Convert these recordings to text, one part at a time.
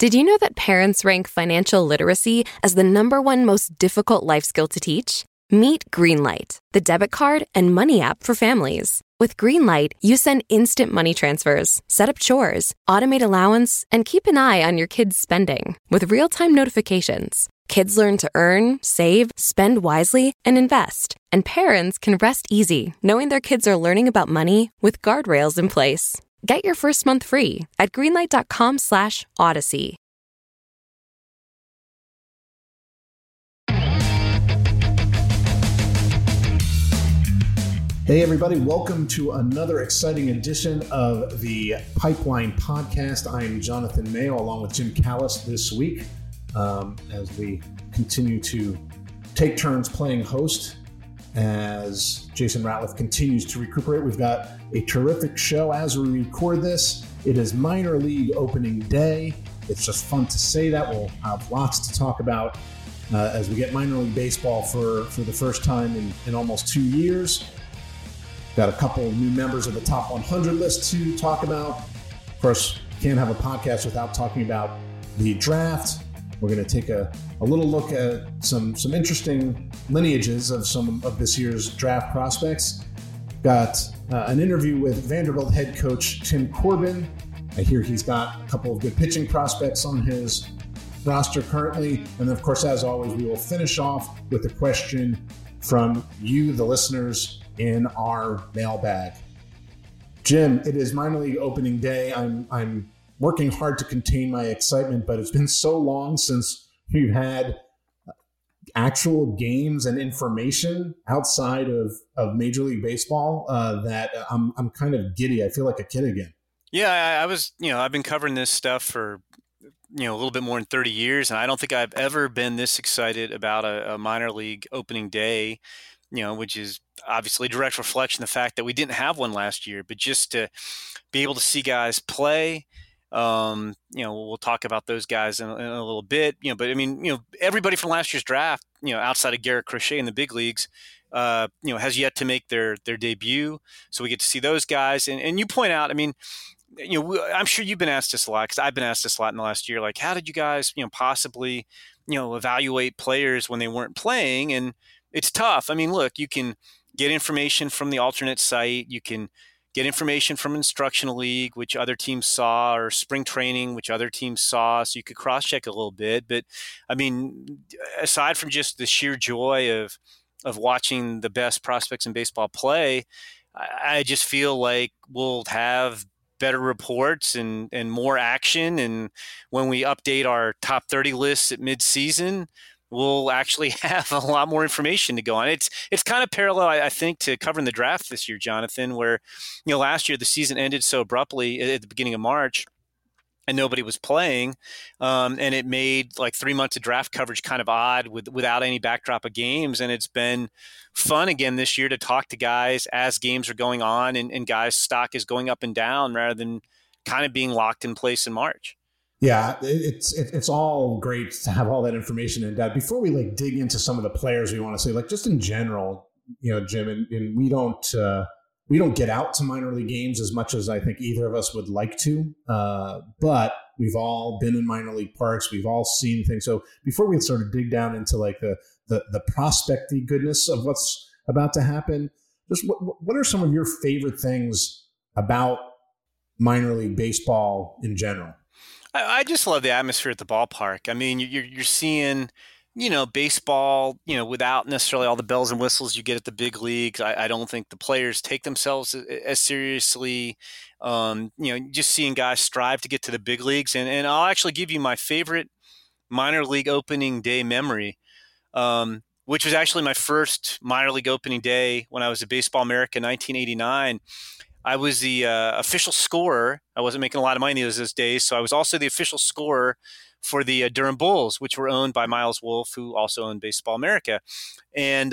Did you know that parents rank financial literacy as the #1 most difficult life skill to teach? Meet Greenlight, the debit card and money app for families. With Greenlight, you send instant money transfers, set up chores, automate allowance, and keep an eye on your kids' spending with real-time notifications. Kids learn to earn, save, spend wisely, and invest. And parents can rest easy knowing their kids are learning about money with guardrails in place. Get your first month free at greenlight.com/Odyssey. Hey everybody, welcome to another exciting edition of the Pipeline Podcast. I am Jonathan Mayo along with Jim Callis this week as we continue to take turns playing host as Jason Ratliff continues to recuperate. We've got a terrific show as we record this. It is minor league opening day. It's just fun to say that. We'll have lots to talk about as we get minor league baseball for the first time in almost 2 years. Got a couple new members of the top 100 list to talk about. Of course, can't have a podcast without talking about the draft. We're going to take a little look at some interesting lineages of some of this year's draft prospects. Got an interview with Vanderbilt head coach Tim Corbin. I hear he's got a couple of good pitching prospects on his roster currently. And then, of course, as always, we will finish off with a question from you, the listeners, in our mailbag. Jim, it is minor league opening day. I'm working hard to contain my excitement, but it's been so long since we've had actual games and information outside of Major League Baseball that I'm kind of giddy. I feel like a kid again. Yeah, I was, I've been covering this stuff for, a little bit more than 30 years, and I don't think I've ever been this excited about a minor league opening day, which is obviously a direct reflection of the fact that we didn't have one last year, but just to be able to see guys play, we'll talk about those guys in a little bit, but I mean, everybody from last year's draft, outside of Garrett Crochet in the big leagues, has yet to make their debut. So we get to see those guys. And you point out, I mean, I'm sure you've been asked this a lot because I've been asked this a lot in the last year. Like, how did you guys, possibly, evaluate players when they weren't playing? And it's tough. I mean, look, you can get information from the alternate site. You can get information from Instructional League, which other teams saw, or spring training, which other teams saw. So you could cross-check a little bit. But, I mean, aside from just the sheer joy of watching the best prospects in baseball play, I just feel like we'll have better reports and more action. And when we update our top 30 lists at midseason, we'll actually have a lot more information to go on. It's kind of parallel, I think, to covering the draft this year, Jonathan, where, last year the season ended so abruptly at the beginning of March and nobody was playing. And it made like 3 months of draft coverage kind of odd without any backdrop of games. And it's been fun again this year to talk to guys as games are going on and guys' stock is going up and down rather than kind of being locked in place in March. Yeah, it's all great to have all that information in depth. Before we dig into some of the players we want to say, just in general, Jim, and we don't get out to minor league games as much as I think either of us would like to, but we've all been in minor league parks. We've all seen things. So before we sort of dig down into the prospecty goodness of what's about to happen, just what are some of your favorite things about minor league baseball in general? I just love the atmosphere at the ballpark. I mean, you're seeing, baseball, without necessarily all the bells and whistles you get at the big leagues. I don't think the players take themselves as seriously. Just seeing guys strive to get to the big leagues. And I'll actually give you my favorite minor league opening day memory, which was actually my first minor league opening day when I was at Baseball America in 1989. I was the official scorer. I wasn't making a lot of money those days, so I was also the official scorer for the Durham Bulls, which were owned by Miles Wolff, who also owned Baseball America. And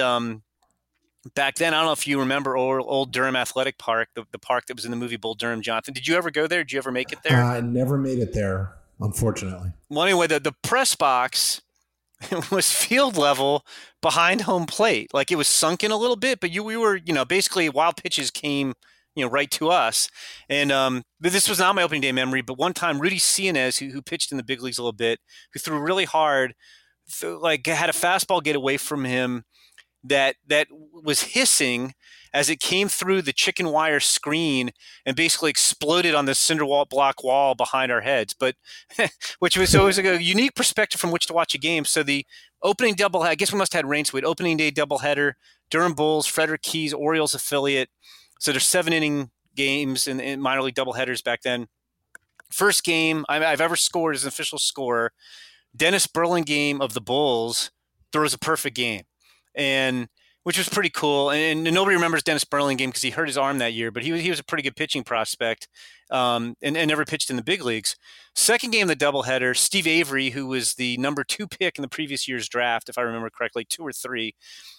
back then, I don't know if you remember old Durham Athletic Park, the park that was in the movie Bull Durham, Jonathan. Did you ever go there? Did you ever make it there? I never made it there, unfortunately. Well, anyway, the press box was field level behind home plate. Like, it was sunken a little bit, but we were, basically wild pitches came right to us. And but this was not my opening day memory. But one time, Rudy Cianez, who pitched in the big leagues a little bit, who threw really hard, had a fastball get away from him that was hissing as it came through the chicken wire screen and basically exploded on the cinder block wall behind our heads. But which was so it was like a unique perspective from which to watch a game. So the opening double, I guess we must have had rain. So we had opening day doubleheader, Durham Bulls, Frederick Keys, Orioles affiliate. So there's 7-inning games in minor league doubleheaders back then. First game I've ever scored as an official scorer, Dennis Burlingame of the Bulls throws a perfect game, and which was pretty cool. And nobody remembers Dennis Burlingame because he hurt his arm that year, but he was a pretty good pitching prospect, and never pitched in the big leagues. Second game, the doubleheader, Steve Avery, who was the number 2 pick in the previous year's draft, if I remember correctly, 2 or 3,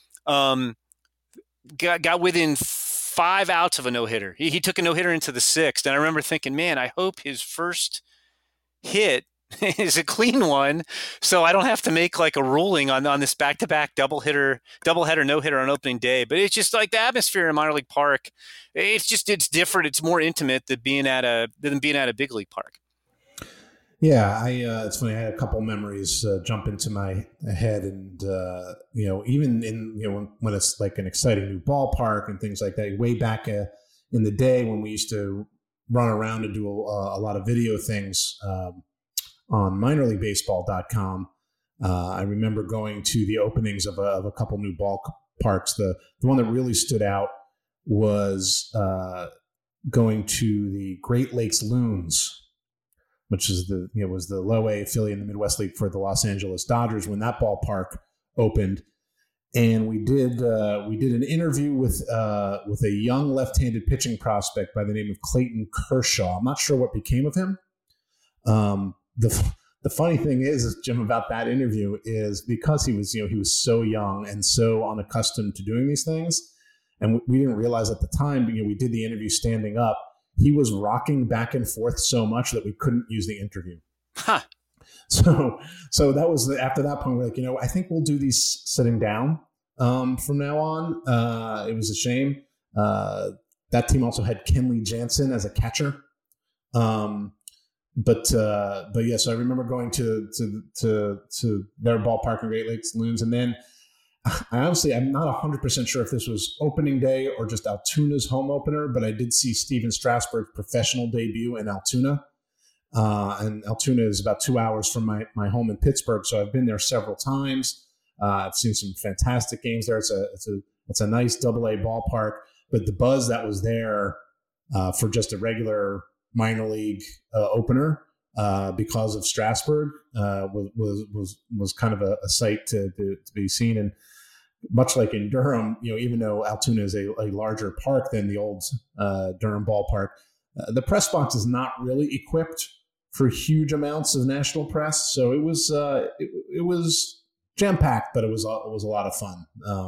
got within 5 outs of a no-hitter. He took a no-hitter into the 6th, and I remember thinking, man, I hope his first hit is a clean one, so I don't have to make like a ruling on this back-to-back doubleheader, no-hitter on opening day. But it's just like the atmosphere in minor league park. It's different. It's more intimate than being at a big league park. Yeah, it's funny. I had a couple memories jump into my head, and even in when it's like an exciting new ballpark and things like that. Way back in the day when we used to run around and do a lot of video things on minorleaguebaseball.com. I remember going to the openings of a couple new ballparks. The one that really stood out was going to the Great Lakes Loons, which is was the low A affiliate in the Midwest League for the Los Angeles Dodgers when that ballpark opened. And we did an interview with a young left-handed pitching prospect by the name of Clayton Kershaw. I'm not sure what became of him. The funny thing is, Jim, about that interview is because he was so young and so unaccustomed to doing these things, and we didn't realize at the time. We did the interview standing up. He was rocking back and forth so much that we couldn't use the interview. Huh. So that was after that point. We're like, I think we'll do these sitting down from now on. It was a shame. That team also had Kenley Jansen as a catcher. But yes, I remember going to their ballpark in Great Lakes Loons, and then I'm not 100% sure if this was opening day or just Altoona's home opener, but I did see Steven Strasburg's professional debut in Altoona. And Altoona is about 2 hours from my home in Pittsburgh, so I've been there several times. I've seen some fantastic games there. It's a nice Double-A ballpark, but the buzz that was there for just a regular minor league opener because of Strasburg was kind of a sight to be seen. And much like in Durham, even though Altoona is a larger park than the old Durham ballpark, the press box is not really equipped for huge amounts of national press. So it was jam packed, but it was a lot of fun.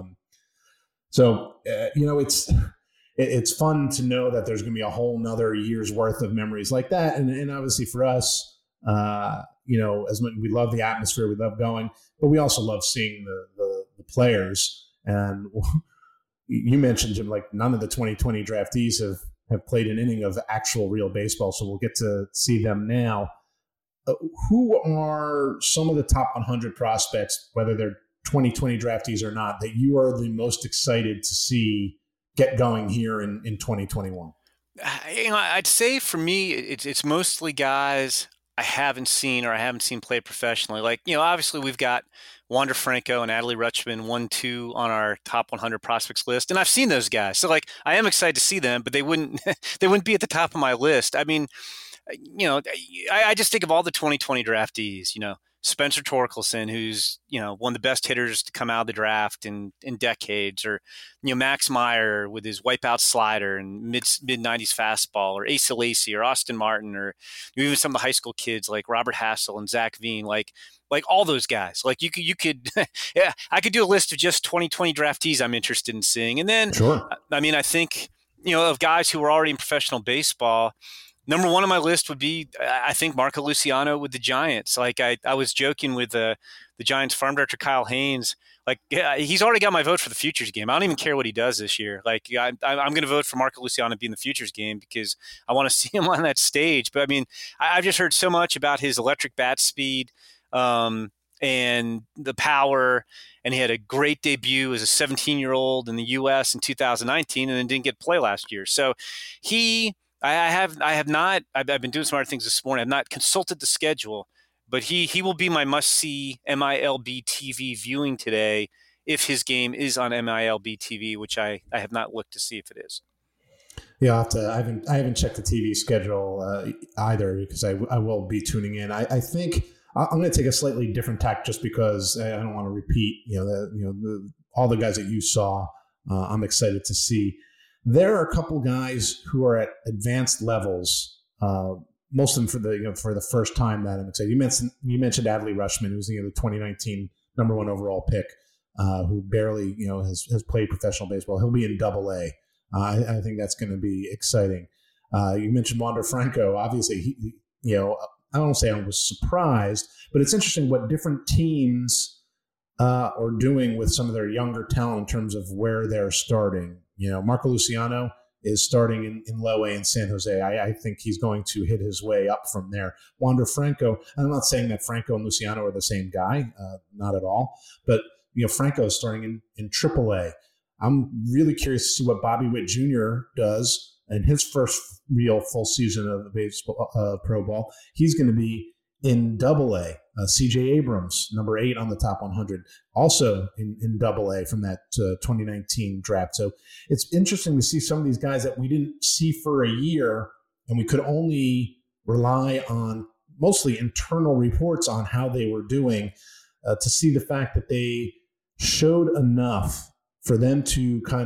It's fun to know that there's going to be a whole nother year's worth of memories like that. And obviously for us, as much, we love the atmosphere, we love going, but we also love seeing the players. And you mentioned, Jim, like none of the 2020 draftees have played an inning of actual real baseball. So we'll get to see them now. Who are some of the top 100 prospects, whether they're 2020 draftees or not, that you are the most excited to see get going here in 2021? I'd say for me, it's mostly guys I haven't seen play professionally. Like, obviously we've got Wander Franco and Adley Rutschman 1-2 on our top 100 prospects list, and I've seen those guys. So like, I am excited to see them, but they wouldn't be at the top of my list. I mean, I just think of all the 2020 draftees. Spencer Torkelson, who's, one of the best hitters to come out of the draft in decades, or, Max Meyer with his wipeout slider and mid 90s fastball, or Asa Lacy or Austin Martin, or even some of the high school kids like Robert Hassel and Zach Veen, like all those guys. Like you could, yeah, I could do a list of just 2020 draftees I'm interested in seeing. And then, sure. I mean, I think, of guys who were already in professional baseball, Number one on my list would be, I think, Marco Luciano with the Giants. Like I was joking with the Giants farm director, Kyle Haynes. Like, yeah, he's already got my vote for the futures game. I don't even care what he does this year. Like, I'm going to vote for Marco Luciano to be in the futures game because I want to see him on that stage. But I mean, I've just heard so much about his electric bat speed and the power. And he had a great debut as a 17-year-old in the U.S. in 2019, and then didn't get to play last year. So I've been doing some other things this morning. I've not consulted the schedule, but he will be my must-see MILB TV viewing today if his game is on MILB TV, which I have not looked to see if it is. Yeah, I haven't checked the TV schedule either because I will be tuning in. I think I'm going to take a slightly different tack just because I don't want to repeat all the guys that you saw. I'm excited to see. There are a couple guys who are at advanced levels. Most of them for the first time that I'm excited. You mentioned Adley Rutschman, who's the 2019 number one overall pick, who barely has played professional baseball. He'll be in Double-A. I think that's going to be exciting. You mentioned Wander Franco. Obviously, I don't want to say I was surprised, but it's interesting what different teams are doing with some of their younger talent in terms of where they're starting. Marco Luciano is starting in Low A in San Jose. I think he's going to hit his way up from there. Wander Franco, I'm not saying that Franco and Luciano are the same guy, not at all. But Franco is starting in AAA. I'm really curious to see what Bobby Witt Jr. does in his first real full season of the baseball pro ball. He's going to be in Double-A. CJ Abrams, number 8 on the top 100, also in Double-A from that 2019 draft. So it's interesting to see some of these guys that we didn't see for a year, and we could only rely on mostly internal reports on how they were doing, to see the fact that they showed enough for them to kind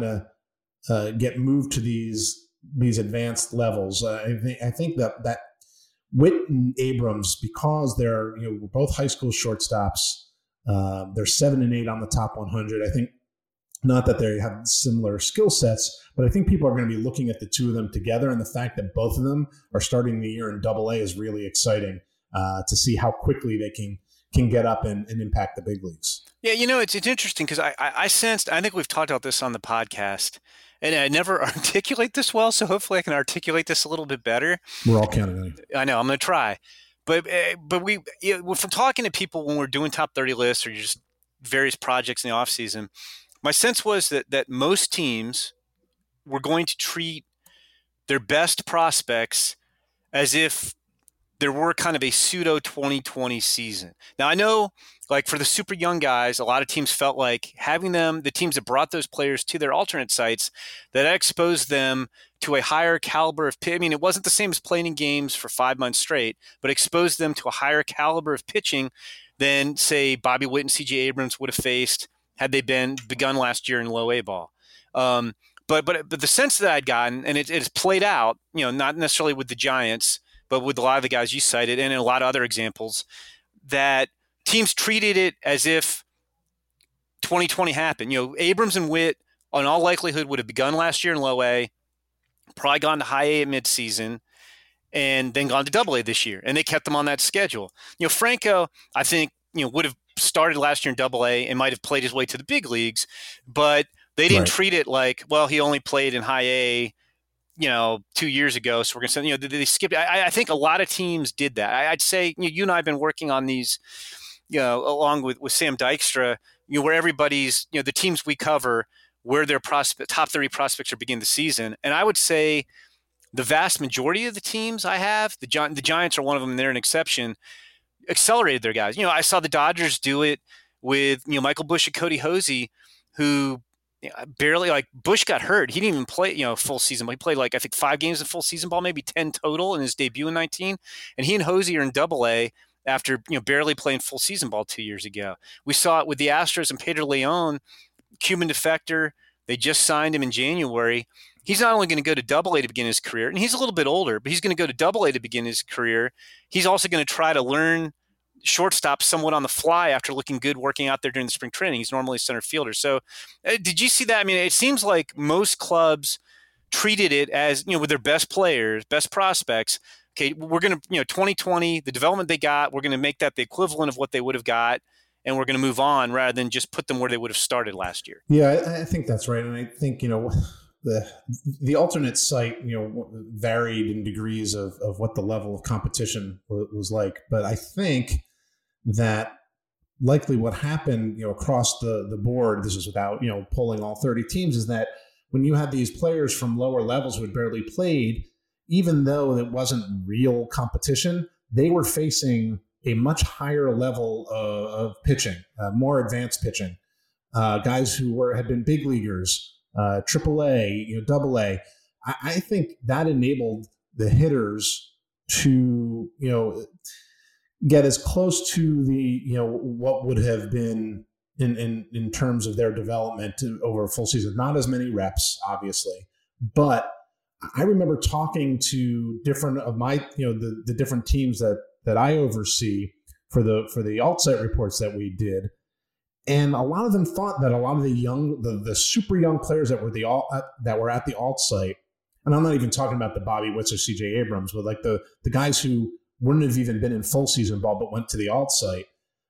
of get moved to these advanced levels. I think that Witt and Abrams, because they're both high school shortstops, they're 7 and 8 on the top 100. I think not that they have similar skill sets, but I think people are going to be looking at the two of them together, and the fact that both of them are starting the year in Double-A is really exciting to see how quickly they can get up and impact the big leagues. Yeah, it's interesting because I sensed, I think we've talked about this on the podcast, and I never articulate this well, so hopefully I can articulate this a little bit better. We're all counting on you. I know, I'm going to try. But from talking to people when we're doing top 30 lists or just various projects in the offseason, my sense was that most teams were going to treat their best prospects as if there were kind of a pseudo 2020 season. Now, I know, like for the super young guys, a lot of teams felt like having the teams that brought those players to their alternate sites, that exposed them to a higher caliber of pitch. I mean, it wasn't the same as playing in games for 5 months straight, but exposed them to a higher caliber of pitching than, say, Bobby Witt and CJ Abrams would have faced had they begun last year in Low A ball. But the sense that I'd gotten, and it's played out, not necessarily with the Giants, but with a lot of the guys you cited and in a lot of other examples, that teams treated it as if 2020 happened. Abrams and Witt, in all likelihood, would have begun last year in Low A, probably gone to High A at midseason, and then gone to Double-A this year. And they kept them on that schedule. Franco, I think, would have started last year in Double-A and might have played his way to the big leagues, but they didn't treat it like, well, he only played in High A 2 years ago, so we're going to say, they skipped. I think a lot of teams did that. I'd say, you and I have been working on these, along with Sam Dykstra, where everybody's, the teams we cover, where their top 30 prospects are beginning the season. And I would say the vast majority of the teams I have, the Giants are one of them, and they're an exception, accelerated their guys. I saw the Dodgers do it with, Michael Busch and Cody Hosey, who barely, like, Bush got hurt. He didn't even play, full season. He played, I think 5 games of full season ball, maybe 10 total in his debut in 19. And he and Hosey are in Double-A after, barely playing full season ball 2 years ago. We saw it with the Astros and Pedro Leon, Cuban defector. They just signed him in January. He's not only going to go to Double-A to begin his career, and he's a little bit older, but he's going to go to Double-A to begin his career. He's also going to try to learn shortstop somewhat on the fly after looking good working out there during the spring training. He's normally a center fielder. So did you see that? I mean, it seems like most clubs treated it as, with their best players, best prospects. Okay, we're going to, 2020, the development they got, we're going to make that the equivalent of what they would have got, and we're going to move on rather than just put them where they would have started last year. Yeah, I think that's right. And I think, the alternate site, varied in degrees of what the level of competition was like. But I think that likely what happened, across the board, this is without, pulling all 30 teams, is that when you had these players from lower levels who had barely played, even though it wasn't real competition, they were facing a much higher level of pitching, more advanced pitching. Guys who had been big leaguers, AAA, AA. I think that enabled the hitters to, get as close to the, what would have been in terms of their development over a full season. Not as many reps, obviously, but I remember talking to different of my, the different teams that I oversee for the alt site reports that we did. And a lot of them thought that a lot of the super young players that were at the alt site, and I'm not even talking about the Bobby Witts or CJ Abrams, but like the guys who wouldn't have even been in full season ball but went to the alt site,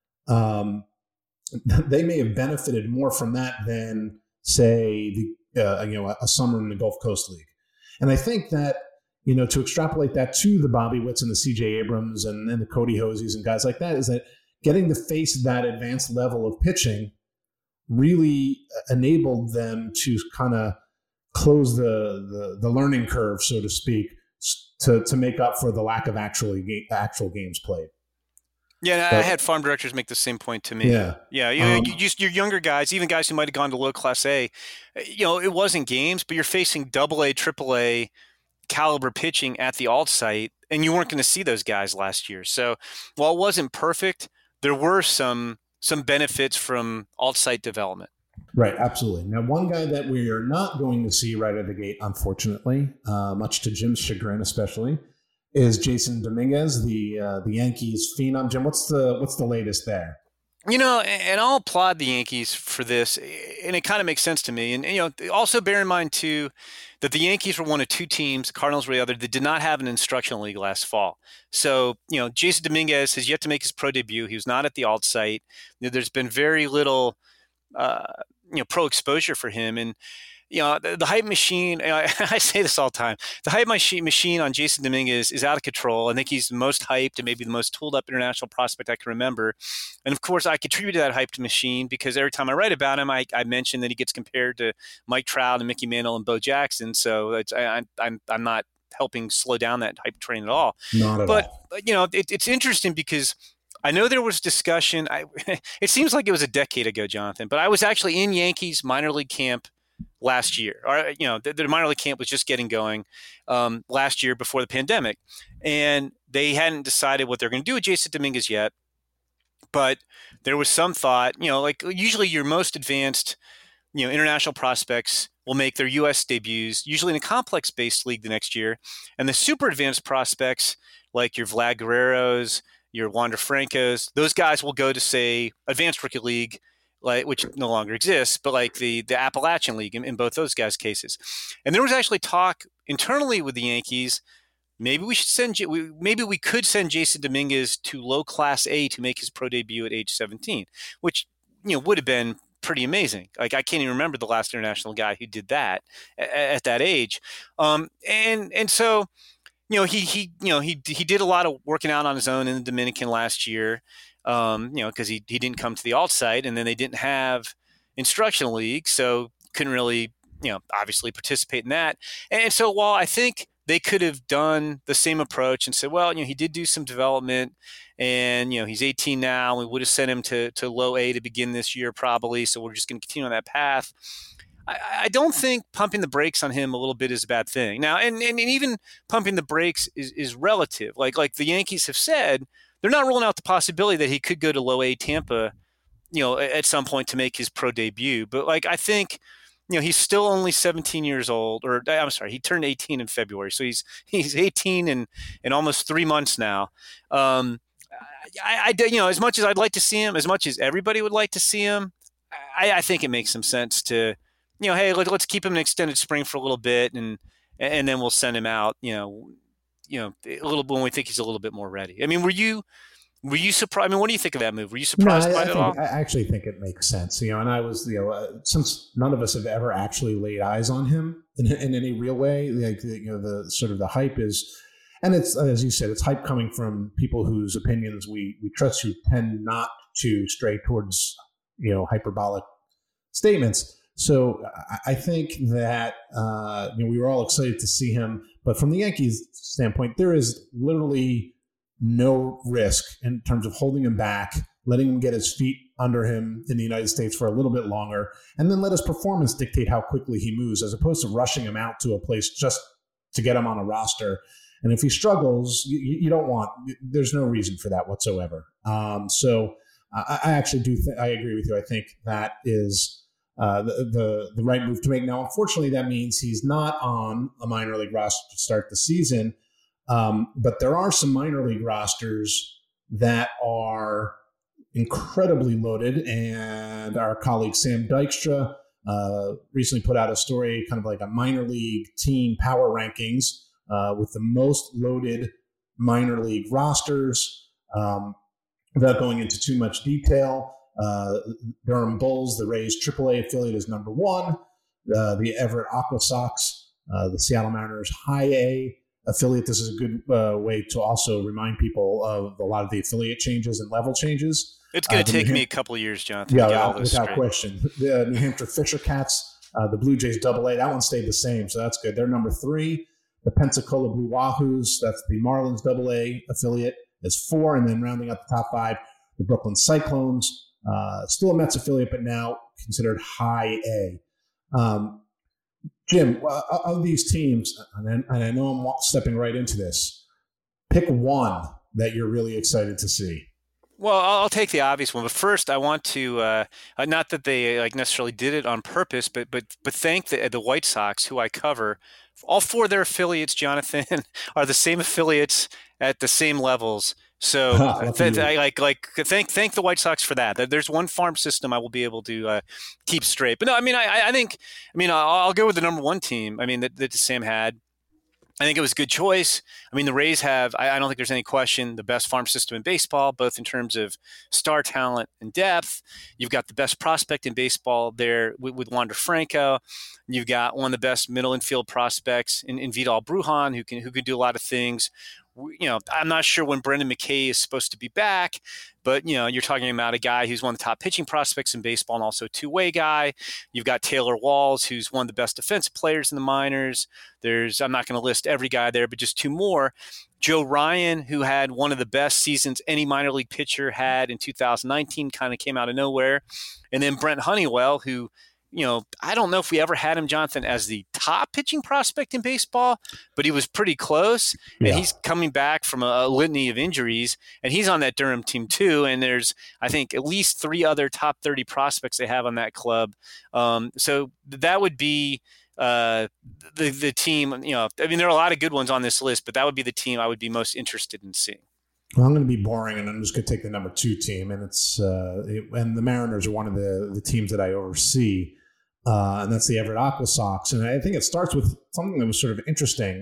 they may have benefited more from that than, say, a summer in the Gulf Coast League. And I think that, to extrapolate that to the Bobby Witts and the CJ Abrams and the Cody Hosies and guys like that, is that getting to face that advanced level of pitching really enabled them to kind of close the learning curve, so to speak, to make up for the lack of actual games played. Yeah, I had farm directors make the same point to me. Yeah. Your younger guys, even guys who might have gone to low class A, it wasn't games, but you're facing AA, AAA caliber pitching at the alt site, and you weren't going to see those guys last year. So while it wasn't perfect, there were some benefits from alt site development. Right, absolutely. Now, one guy that we are not going to see right out of the gate, unfortunately, much to Jim's chagrin especially, is Jason Dominguez, the Yankees phenom. Jim, what's the latest there? And I'll applaud the Yankees for this, and it kind of makes sense to me. And also bear in mind too that the Yankees were one of two teams, the Cardinals were the other, that did not have an instructional league last fall. So, Jason Dominguez has yet to make his pro debut. He was not at the alt site. There's been very little, pro exposure for him, and the hype machine, I say this all the time, the hype machine on Jason Dominguez is out of control. I think he's the most hyped and maybe the most tooled up international prospect I can remember. And of course, I contribute to that hyped machine because every time I write about him, I mention that he gets compared to Mike Trout and Mickey Mantle and Bo Jackson. So I'm not helping slow down that hype train at all. Not at all. But, it's interesting because I know there was discussion. It seems like it was a decade ago, Jonathan, but I was actually in Yankees minor league camp last year. The minor league camp was just getting going last year before the pandemic, and they hadn't decided what they're going to do with Jason Dominguez yet. But there was some thought, like usually your most advanced, international prospects will make their U.S. debuts usually in a complex-based league the next year, and the super advanced prospects like your Vlad Guerreros, your Wander Francos, those guys will go to, say, Advanced Rookie League, which no longer exists, but like the Appalachian League in both those guys' cases. And there was actually talk internally with the Yankees, maybe we could send Jason Dominguez to low class A to make his pro debut at age 17, which would have been pretty amazing. Like I can't even remember the last international guy who did that at that age. And so he did a lot of working out on his own in the Dominican last year. Because he didn't come to the alt site, and then they didn't have instructional league, so couldn't really, obviously participate in that. And so while I think they could have done the same approach and said, well, he did do some development, and he's 18 now, we would have sent him to low A to begin this year probably, so we're just going to continue on that path. I don't think pumping the brakes on him a little bit is a bad thing. Now, and even pumping the brakes is relative. Like the Yankees have said, they're not ruling out the possibility that he could go to low A Tampa, at some point to make his pro debut. But I think, he's still only 17 years old, or I'm sorry, he turned 18 in February. So he's 18 in almost 3 months now. As much as I'd like to see him, as much as everybody would like to see him, I think it makes some sense to hey, let's keep him in extended spring for a little bit, and then we'll send him out, a little when we think he's a little bit more ready. I mean, were you surprised? I mean, what do you think of that move? Were you No, surprised by it at all? I actually think it makes sense. And I was, since none of us have ever actually laid eyes on him in any real way, like, the sort of the hype is, and it's, as you said, it's hype coming from people whose opinions we trust, who tend not to stray towards, hyperbolic statements. So I think that, we were all excited to see him, but from the Yankees standpoint, there is literally no risk in terms of holding him back, letting him get his feet under him in the United States for a little bit longer, and then let his performance dictate how quickly he moves, as opposed to rushing him out to a place just to get him on a roster. And if he struggles, you don't want, there's no reason for that whatsoever. So I actually do I agree with you. I think that is the right move to make. Now, unfortunately, that means he's not on a minor league roster to start the season. But there are some minor league rosters that are incredibly loaded, and our colleague Sam Dykstra recently put out a story, kind of like a minor league team power rankings with the most loaded minor league rosters. Without going into too much detail, Durham Bulls, the Rays AAA affiliate, is number 1. The Everett Aqua Sox, the Seattle Mariners High A affiliate. This is a good way to also remind people of a lot of the affiliate changes and level changes. It's going to take me a couple of years, Jonathan. Yeah, without question. The New Hampshire Fisher Cats, the Blue Jays AA, that one stayed the same, so that's good. They're number 3. The Pensacola Blue Wahoos, that's the Marlins AA affiliate, is 4. And then rounding out the top 5, the Brooklyn Cyclones, still a Mets affiliate, but now considered High A. Jim, of these teams, and I know I'm stepping right into this, pick one that you're really excited to see. Well, I'll take the obvious one, but first I want to not that they necessarily did it on purpose, but thank the White Sox, who I cover. All 4 of their affiliates, Jonathan, are the same affiliates at the same levels. So thank the White Sox for that. There's one farm system I will be able to keep straight. But no, I mean, I think I'll go with the number 1 team. I mean that Sam had. I think it was a good choice. I mean, the Rays have, I don't think there's any question, the best farm system in baseball, both in terms of star talent and depth. You've got the best prospect in baseball there with Wander Franco. You've got one of the best middle infield prospects in Vidal Brujan, who can do a lot of things. I'm not sure when Brendan McKay is supposed to be back, but, you're talking about a guy who's one of the top pitching prospects in baseball and also a two-way guy. You've got Taylor Walls, who's one of the best defensive players in the minors. I'm not going to list every guy there, but just 2 more. Joe Ryan, who had one of the best seasons any minor league pitcher had in 2019, kind of came out of nowhere. And then Brent Honeywell, who, I don't know if we ever had him, Jonathan, as the top pitching prospect in baseball, but he was pretty close. Yeah. And he's coming back from a litany of injuries, and he's on that Durham team too. And there's, I think, at least 3 other top 30 prospects they have on that club. So that would be the team. There are a lot of good ones on this list, but that would be the team I would be most interested in seeing. Well, I'm going to be boring, and I'm just going to take the number 2 team, and and the Mariners are one of the teams that I oversee. And that's the Everett Aqua Sox. And I think it starts with something that was sort of interesting,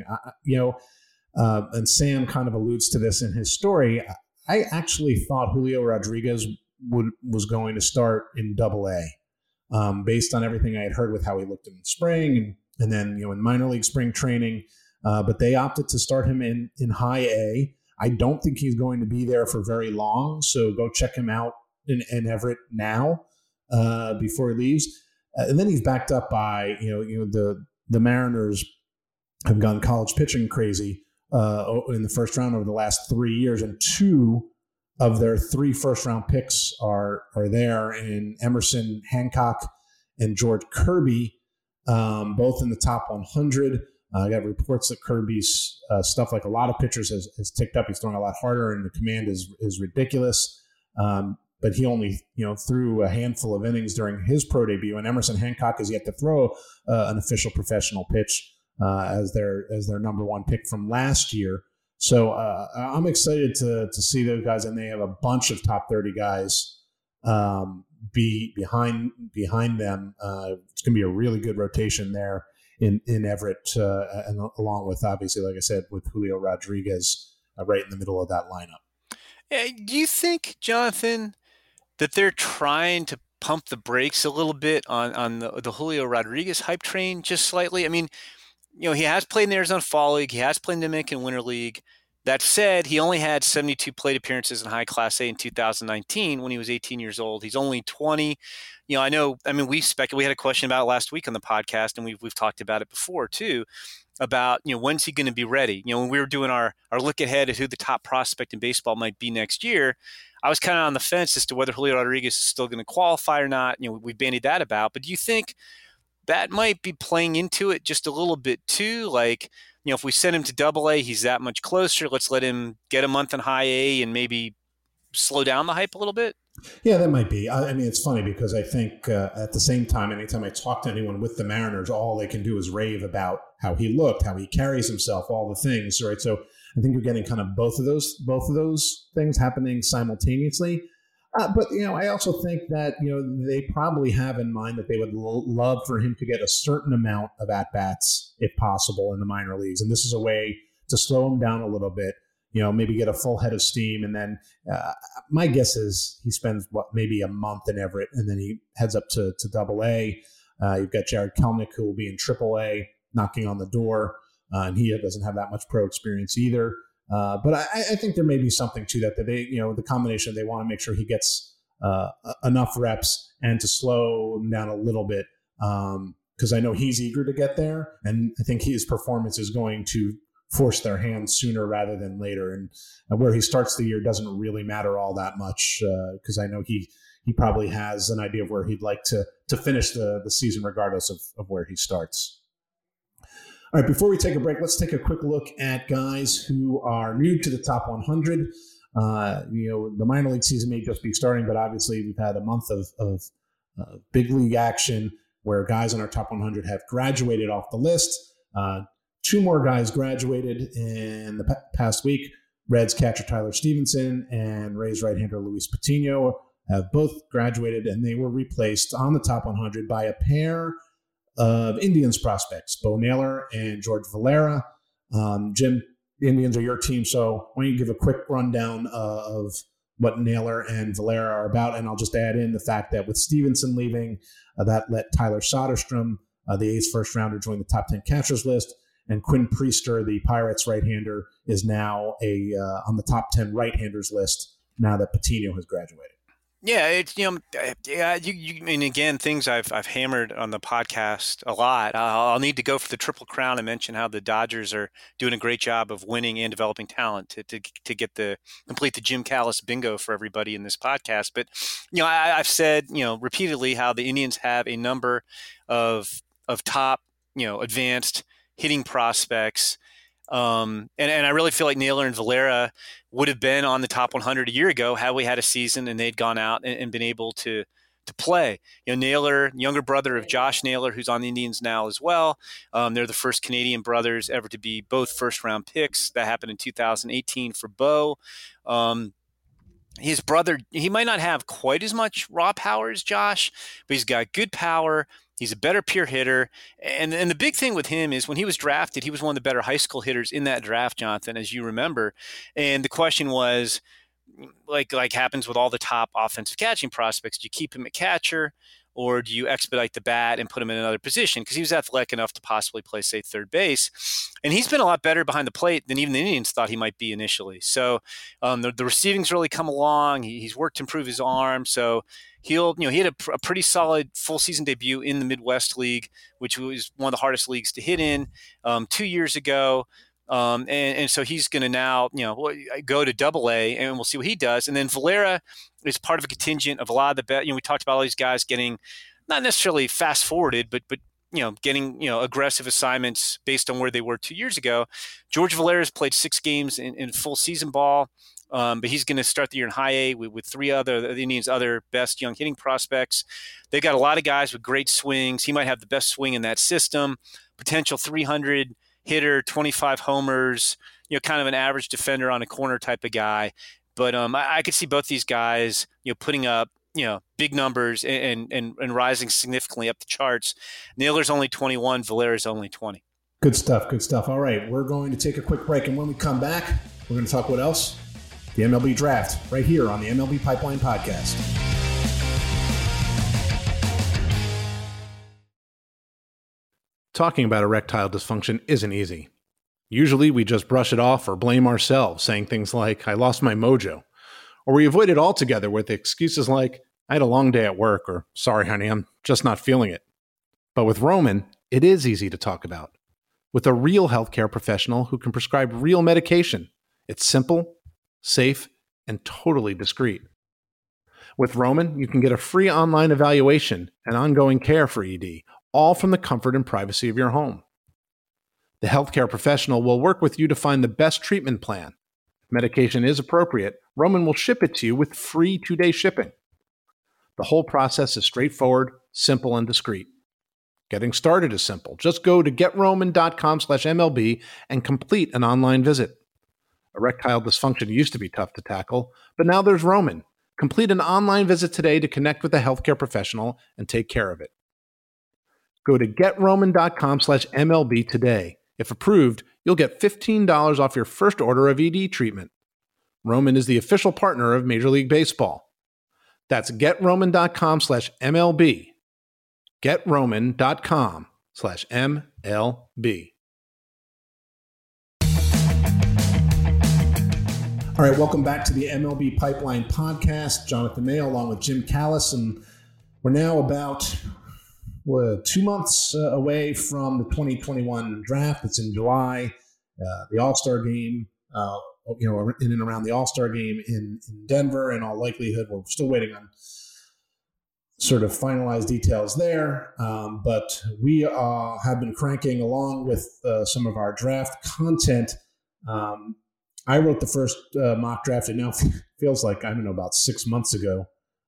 and Sam kind of alludes to this in his story. I actually thought Julio Rodriguez was going to start in AA, based on everything I had heard with how he looked in the spring and then, in minor league spring training. But they opted to start him in High A. I don't think he's going to be there for very long. So go check him out in Everett now before he leaves. And then he's backed up by, the Mariners have gone college pitching crazy in the first round over the last 3 years. And 2 of their 3 first-round picks are there in Emerson Hancock and George Kirby, both in the top 100. I got reports that Kirby's stuff, like a lot of pitchers, has ticked up. He's throwing a lot harder, and the command is ridiculous. But he only, threw a handful of innings during his pro debut, and Emerson Hancock has yet to throw an official professional pitch as their number 1 pick from last year. So I'm excited to see those guys, and they have a bunch of top 30 guys be behind them. It's going to be a really good rotation there in Everett, and along with, obviously, like I said, with Julio Rodriguez right in the middle of that lineup. Do you think, Jonathan, that they're trying to pump the brakes a little bit on the Julio Rodriguez hype train just slightly? I mean, he has played in the Arizona Fall League. He has played in the Dominican Winter League. That said, he only had 72 plate appearances in High Class A in 2019 when he was 18 years old. He's only 20. We had a question about it last week on the podcast, and we've talked about it before too, about, when's he going to be ready? When we were doing our look ahead at who the top prospect in baseball might be next year, I was kind of on the fence as to whether Julio Rodriguez is still going to qualify or not. We bandied that about. But do you think that might be playing into it just a little bit too? Like, if we send him to Double-A, he's that much closer. Let's let him get a month in High A and maybe slow down the hype a little bit. Yeah, that might be. I mean, it's funny because I think at the same time, anytime I talk to anyone with the Mariners, all they can do is rave about how he looked, how he carries himself, all the things, right? So I think you're getting kind of both of those things happening simultaneously. But, I also think that, they probably have in mind that they would love for him to get a certain amount of at-bats, if possible, in the minor leagues. And this is a way to slow him down a little bit, maybe get a full head of steam. And then my guess is he spends, maybe a month in Everett, and then he heads up to Double-A. You've got Jared Kelenic, who will be in Triple-A, knocking on the door. And he doesn't have that much pro experience either. But I think there may be something to that they, the combination, they want to make sure he gets enough reps and to slow him down a little bit, because I know he's eager to get there, and I think his performance is going to force their hand sooner rather than later. And where he starts the year doesn't really matter all that much, because I know he probably has an idea of where he'd like to finish the season regardless of where he starts. All right, before we take a break, let's take a quick look at guys who are new to the top 100. The minor league season may just be starting, but obviously we've had a month of big league action where guys on our top 100 have graduated off the list. Two more guys graduated in the past week. Reds catcher Tyler Stevenson and Rays right-hander Luis Patino have both graduated, and they were replaced on the top 100 by a pair of Indians prospects, Bo Naylor and George Valera. Jim, the Indians are your team, so why don't you give a quick rundown of what Naylor and Valera are about, and I'll just add in the fact that with Stevenson leaving, that let Tyler Soderstrom, the A's first rounder, join the top 10 catchers list, and Quinn Priester, the Pirates right-hander, is now on the top 10 right-handers list now that Patino has graduated. Yeah, it's and again, things I've hammered on the podcast a lot. I'll need to go for the Triple Crown and mention how the Dodgers are doing a great job of winning and developing talent to complete the Jim Callis bingo for everybody in this podcast. But I've said repeatedly how the Indians have a number of top advanced hitting prospects. And I really feel like Naylor and Valera would have been on the top 100 a year ago had we had a season and they'd gone out and been able to play. Naylor, younger brother of Josh Naylor, who's on the Indians now as well. They're the first Canadian brothers ever to be both first-round picks. That happened in 2018 for Bo. His brother, he might not have quite as much raw power as Josh, but he's got good power. He's a better pure hitter. And the big thing with him is when he was drafted, he was one of the better high school hitters in that draft, Jonathan, as you remember. And the question was, like happens with all the top offensive catching prospects, do you keep him at catcher or do you expedite the bat and put him in another position? Because he was athletic enough to possibly play, say, third base. And he's been a lot better behind the plate than even the Indians thought he might be initially. So the receiving's really come along. He's worked to improve his arm. So he had a pretty solid full season debut in the Midwest League, which was one of the hardest leagues to hit in 2 years ago. And so he's going to now, go to Double-A, and we'll see what he does. And then Valera is part of a contingent of a lot of the best. We talked about all these guys getting not necessarily fast forwarded, but getting aggressive assignments based on where they were 2 years ago. George Valera's played 6 games in full season ball. But he's going to start the year in High A with 3 other the Indians' other best young hitting prospects. They've got a lot of guys with great swings. He might have the best swing in that system. Potential 300 hitter, 25 homers. Kind of an average defender on a corner type of guy. But I could see both these guys, putting up big numbers and rising significantly up the charts. Naylor's only 21, Valera's only 20. Good stuff. Good stuff. All right, we're going to take a quick break, and when we come back, we're going to talk what else? The MLB draft right here on the MLB Pipeline Podcast. Talking about erectile dysfunction isn't easy. Usually we just brush it off or blame ourselves, saying things like, I lost my mojo. Or we avoid it altogether with excuses like, I had a long day at work, or sorry, honey, I'm just not feeling it. But with Roman, it is easy to talk about. With a real healthcare professional who can prescribe real medication, it's simple, safe, and totally discreet. With Roman, you can get a free online evaluation and ongoing care for ED, all from the comfort and privacy of your home. The healthcare professional will work with you to find the best treatment plan. If medication is appropriate, Roman will ship it to you with free 2-day shipping. The whole process is straightforward, simple, and discreet. Getting started is simple. Just go to GetRoman.com/MLB and complete an online visit. Erectile dysfunction used to be tough to tackle, but now there's Roman. Complete an online visit today to connect with a healthcare professional and take care of it. Go to GetRoman.com/MLB today. If approved, you'll get $15 off your first order of ED treatment. Roman is the official partner of Major League Baseball. That's GetRoman.com/MLB. GetRoman.com/MLB. All right, welcome back to the MLB Pipeline Podcast. Jonathan Mayo along with Jim Callis, and we're now about 2 months away from the 2021 draft. It's in July. The All-Star game, in and around the All-Star game in Denver, in all likelihood. We're still waiting on sort of finalized details there. But we have been cranking along with some of our draft content. I wrote the first mock draft. It now feels like, about 6 months ago.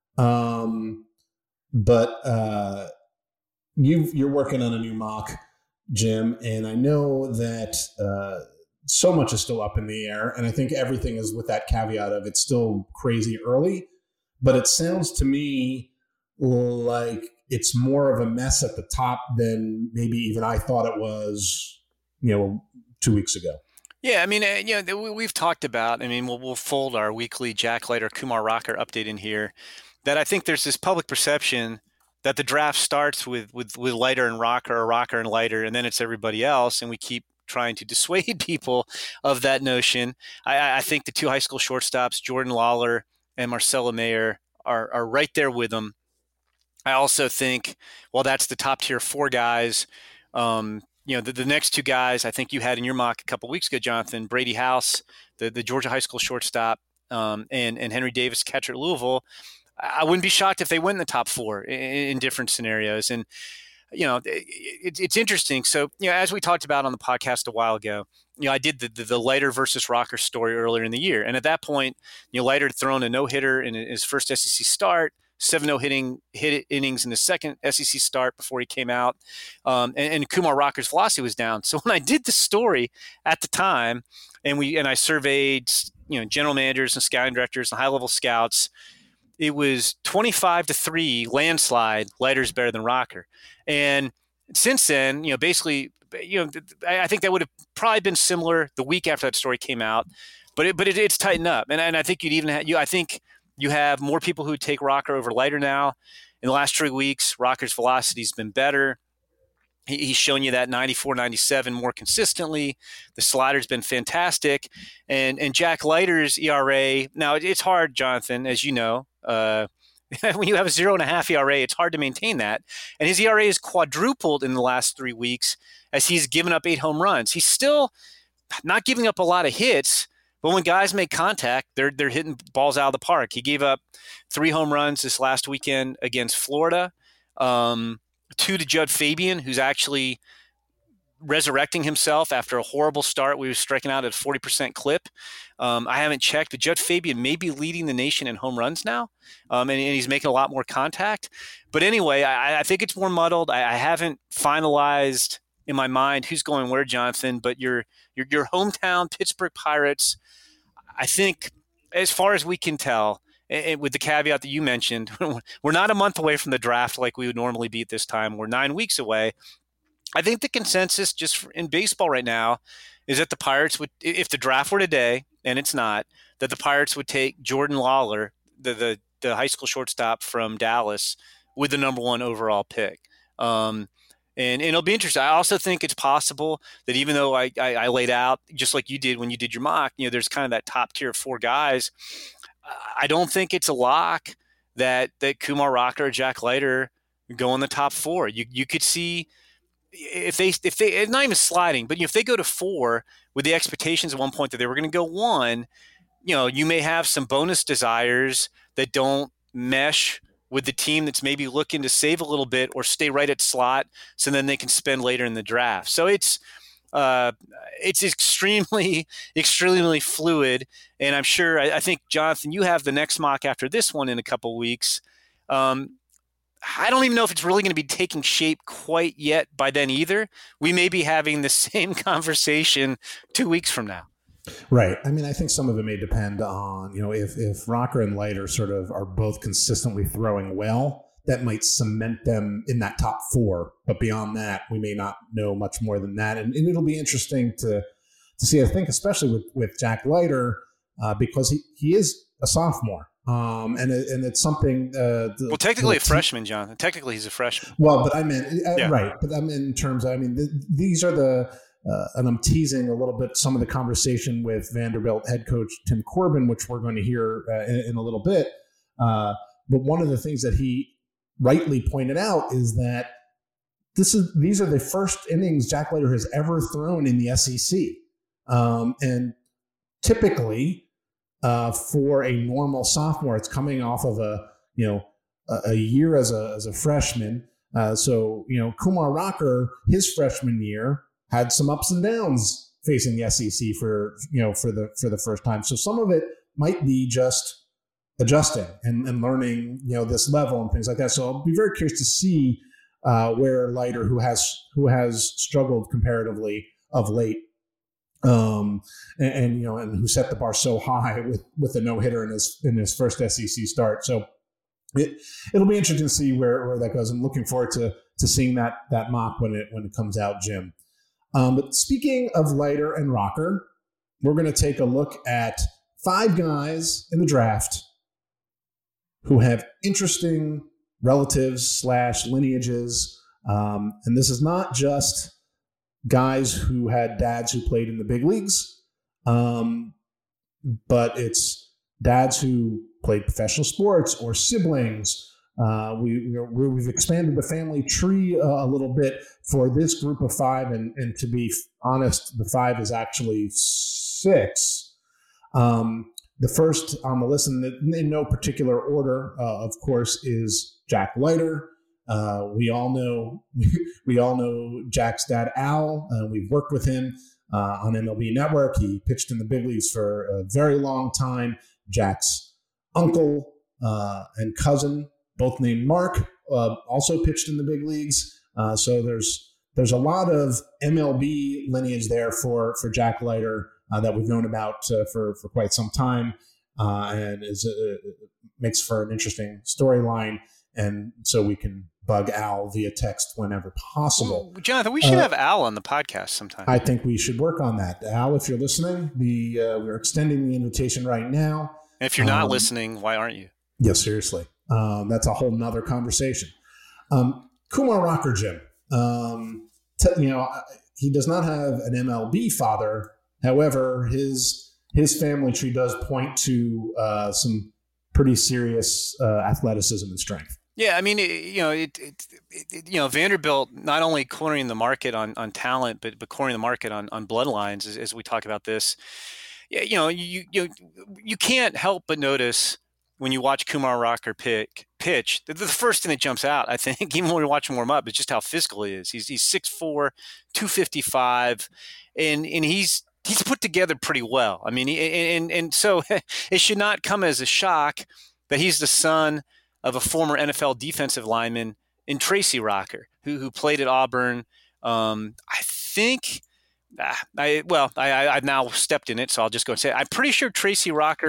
But you're working on a new mock, Jim, and I know that so much is still up in the air, and I think everything is with that caveat of it's still crazy early, but it sounds to me like it's more of a mess at the top than maybe even I thought it was, 2 weeks ago. Yeah, we've talked about, we'll fold our weekly Jack Leiter, Kumar Rocker update in here, that I think there's this public perception that the draft starts with Leiter and Rocker, or Rocker and Leiter, and then it's everybody else, and we keep trying to dissuade people of that notion. I think the two high school shortstops, Jordan Lawler and Marcelo Mayer, are right there with them. I also think, well, that's the top tier 4 guys. The next 2 guys I think you had in your mock a couple weeks ago, Jonathan, Brady House, the Georgia high school shortstop, and Henry Davis, catcher at Louisville. I wouldn't be shocked if they win the top 4 in different scenarios. And, it's interesting. So, as we talked about on the podcast a while ago, I did the Leiter versus Rocker story earlier in the year. And at that point, Leiter had thrown a no-hitter in his first SEC start, 7 no-hit innings in the second SEC start before he came out. And Kumar Rocker's velocity was down. So when I did the story at the time, and I surveyed, general managers and scouting directors and high-level scouts, it was 25-3 landslide. Leiter's better than Rocker. And since then, basically, I think that would have probably been similar the week after that story came out, but it's tightened up. And I think you have more people who take Rocker over Leiter now. In the last 3 weeks, Rocker's velocity has been better. He's shown you that 94, 97 more consistently. The slider's been fantastic. And Jack Leiter's ERA, now it's hard, Jonathan, as you know. When you have a 0.5 ERA, it's hard to maintain that. And his ERA is quadrupled in the last 3 weeks as he's given up 8 home runs. He's still not giving up a lot of hits, but when guys make contact, they're hitting balls out of the park. He gave up 3 home runs this last weekend against Florida, 2 to Judd Fabian, who's actually resurrecting himself after a horrible start. We were striking out at a 40% clip. I haven't checked, but Judd Fabian may be leading the nation in home runs now, and he's making a lot more contact. But anyway, I think it's more muddled. I haven't finalized in my mind who's going where, Jonathan, but your hometown Pittsburgh Pirates, I think, as far as we can tell, and with the caveat that you mentioned, we're not a month away from the draft like we would normally be at this time. We're 9 weeks away. I think the consensus just in baseball right now is that the Pirates would, if the draft were today, and it's not, that the Pirates would take Jordan Lawler, the high school shortstop from Dallas, with the number 1 overall pick. And it'll be interesting. I also think it's possible that even though I laid out, just like you did when you did your mock, there's kind of that top tier of 4 guys. I don't think it's a lock that Kumar Rocker or Jack Leiter go in the top 4. You could see if they it's not even sliding, but if they go to 4 with the expectations at one point that they were going to go 1, you may have some bonus desires that don't mesh with the team that's maybe looking to save a little bit or stay right at slot, so then they can spend later in the draft. So it's extremely, extremely fluid. And I'm sure, I think, Jonathan, you have the next mock after this one in a couple of weeks. I don't even know if it's really going to be taking shape quite yet by then either. We may be having the same conversation 2 weeks from now. Right. I mean, I think some of it may depend on, if Rocker and Leiter sort of are both consistently throwing well, that might cement them in that top 4. But beyond that, we may not know much more than that. And it'll be interesting to see, I think, especially with Jack Leiter, because he is a sophomore. And it's something. Well, technically a freshman, John. Technically, he's a freshman. Well, but I meant right. But I mean, in terms of, these are the. And I'm teasing a little bit some of the conversation with Vanderbilt head coach Tim Corbin, which we're going to hear in a little bit. But one of the things that he rightly pointed out is that these are the first innings Jack Leiter has ever thrown in the SEC, and typically for a normal sophomore, it's coming off of a year as a freshman. So Kumar Rocker, his freshman year, had some ups and downs facing the SEC for the first time. So some of it might be just adjusting and learning, this level and things like that. So I'll be very curious to see where Leiter, who has struggled comparatively of late, and who set the bar so high with a no-hitter in his first SEC start. So it'll be interesting to see where that goes. I'm looking forward to seeing that mock when it comes out, Jim. But speaking of Leiter and Rocker, we're going to take a look at 5 guys in the draft who have interesting relatives / lineages. And this is not just guys who had dads who played in the big leagues, but it's dads who played professional sports or siblings. We've expanded the family tree a little bit for this group of 5, and to be honest, the 5 is actually 6. The first on the list, in no particular order, of course, is Jack Leiter. We all know Jack's dad, Al. We've worked with him on MLB Network. He pitched in the big leagues for a very long time. Jack's uncle and cousin, both named Mark, also pitched in the big leagues. So there's a lot of MLB lineage there for Jack Leiter that we've known about for quite some time, and makes for an interesting storyline. And so we can bug Al via text whenever possible. Well, Jonathan, we should have Al on the podcast sometime. I think we should work on that. Al, if you're listening, we're extending the invitation right now. And if you're not listening, why aren't you? Yeah, seriously. That's a whole nother conversation. Kumar Rocker, Jim, he does not have an MLB father. However, his family tree does point to some pretty serious athleticism and strength. Yeah, I mean, Vanderbilt not only cornering the market on talent, but cornering the market on bloodlines as we talk about this. Yeah, you can't help but notice when you watch Kumar Rocker pitch, the first thing that jumps out, I think, even when we watch him warm up, is just how physical he is. He's 6'4", 255, and he's put together pretty well. I mean, and so it should not come as a shock that he's the son of a former NFL defensive lineman in Tracy Rocker, who played at Auburn. I think I've now stepped in it, so I'll just go and say I'm pretty sure Tracy Rocker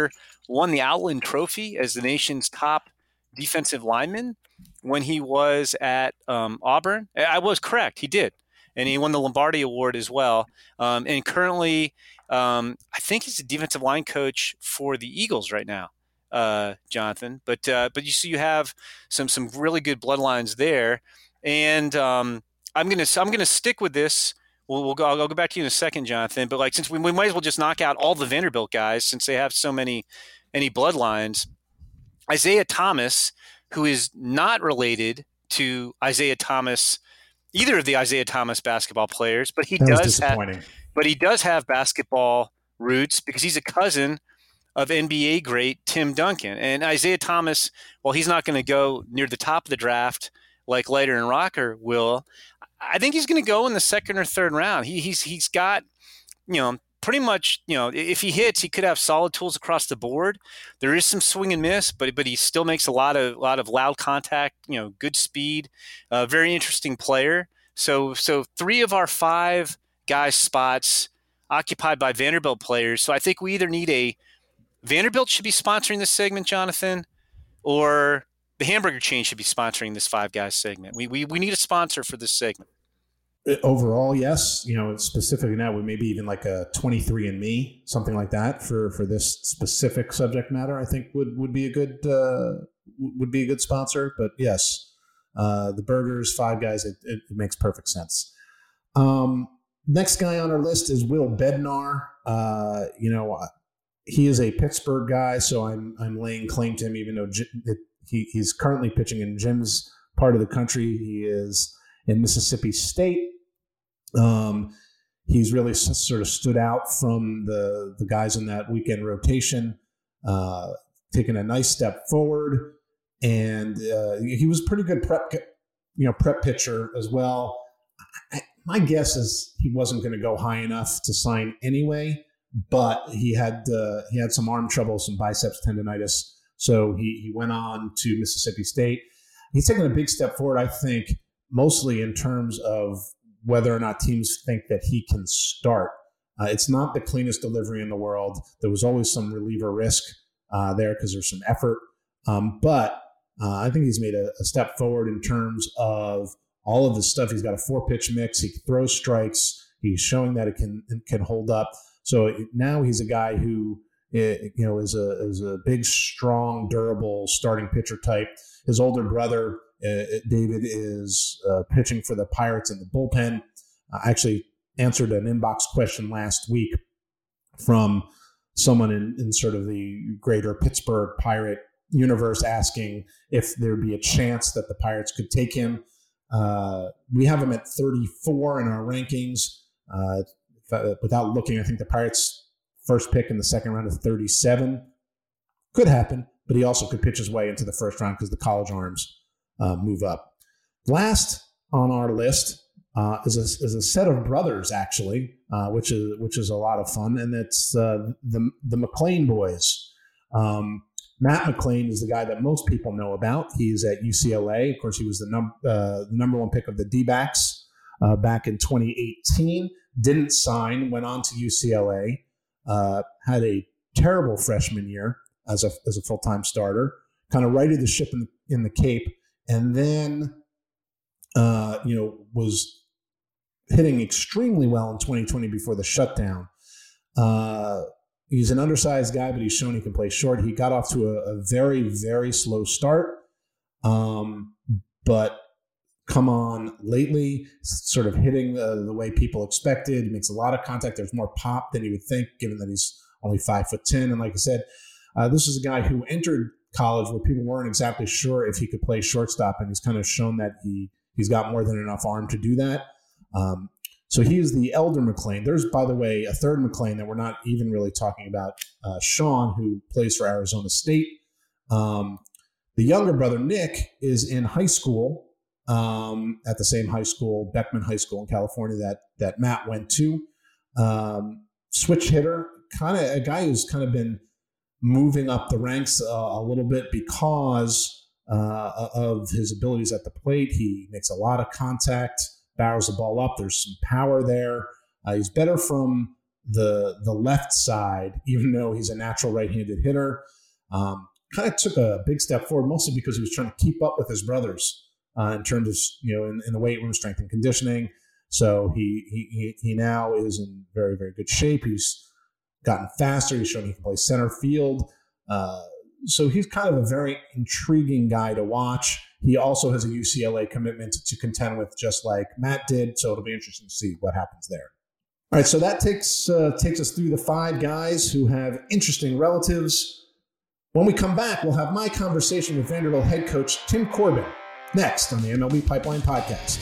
won the Outland Trophy as the nation's top defensive lineman when he was at Auburn. I was correct. He did. And he won the Lombardi Award as well. And currently, I think he's a defensive line coach for the Eagles right now, Jonathan. But you have some really good bloodlines there. And I'm gonna stick with this. I'll go back to you in a second, Jonathan. But since we might as well just knock out all the Vanderbilt guys since they have so many bloodlines. Isaiah Thomas, who is not related to either of the Isaiah Thomas basketball players, but he does have basketball roots because he's a cousin of NBA great Tim Duncan. And Isaiah Thomas, while he's not going to go near the top of the draft like Leiter and Rocker will, I think he's going to go in the second or third round. He's got, pretty much, if he hits, he could have solid tools across the board. There is some swing and miss, but he still makes a lot of loud contact, good speed, very interesting player. So 3 of our 5 guys' spots occupied by Vanderbilt players. So I think we either need Vanderbilt should be sponsoring this segment, Jonathan, or the hamburger chain should be sponsoring this 5 guys segment. We need a sponsor for this segment. Overall, yes. Specifically now, we maybe even like a 23andMe, something like that for this specific subject matter. I think would be a good sponsor. But yes, the burgers, 5 guys, it makes perfect sense. Next guy on our list is Will Bednar. He is a Pittsburgh guy, so I'm laying claim to him, even though he's currently pitching in Jim's part of the country. He is in Mississippi State. He's really sort of stood out from the guys in that weekend rotation, taking a nice step forward, and he was pretty good prep pitcher as well. My guess is he wasn't going to go high enough to sign anyway, but he had some arm trouble, some biceps tendonitis, so he went on to Mississippi State. He's taken a big step forward, I think, mostly in terms of whether or not teams think that he can start. It's not the cleanest delivery in the world. There was always some reliever risk there because there's some effort. But I think he's made a step forward in terms of all of the stuff. He's got a 4-pitch mix. He throws strikes. He's showing that it can hold up. So now he's a guy who is a big, strong, durable starting pitcher type. His older brother, David, is pitching for the Pirates in the bullpen. I actually answered an inbox question last week from someone in sort of the greater Pittsburgh Pirate universe asking if there'd be a chance that the Pirates could take him. We have him at 34 in our rankings. Without looking, I think the Pirates' first pick in the second round is 37. Could happen, but he also could pitch his way into the first round because the college arms move up. Last on our list is a set of brothers, actually, which is a lot of fun, and it's the McClain boys. Matt McClain is the guy that most people know about. He's at UCLA. Of course, he was the number 1 pick of the D-backs back in 2018. Didn't sign, went on to UCLA. Had a terrible freshman year as a full-time starter. Kind of righted the ship in the Cape. And then, was hitting extremely well in 2020 before the shutdown. He's an undersized guy, but he's shown he can play short. He got off to a very, very slow start, but come on lately, sort of hitting the way people expected. He makes a lot of contact. There's more pop than you would think, given that he's only 5'10". And like I said, this is a guy who entered college where people weren't exactly sure if he could play shortstop, and he's kind of shown that he's got more than enough arm to do that. So he is the elder McClain. There's, by the way, a third McClain that we're not even really talking about, Sean, who plays for Arizona State. The younger brother, Nick, is in high school at the same high school, Beckman High School in California, that Matt went to. Switch hitter, kind of a guy who's kind of been moving up the ranks a little bit because of his abilities at the plate. He makes a lot of contact, barrels the ball up. There's some power there. He's better from the left side, even though he's a natural right-handed hitter. Kind of took a big step forward, mostly because he was trying to keep up with his brothers in terms of, in the weight room, strength and conditioning. So he now is in very, very good shape. He's gotten faster. He's shown he can play center field. So he's kind of a very intriguing guy to watch. He also has a UCLA commitment to contend with, just like Matt did. So it'll be interesting to see what happens there. All right, so that takes us through the 5 guys who have interesting relatives. When we come back, we'll have my conversation with Vanderbilt head coach Tim Corbin next on the MLB Pipeline Podcast.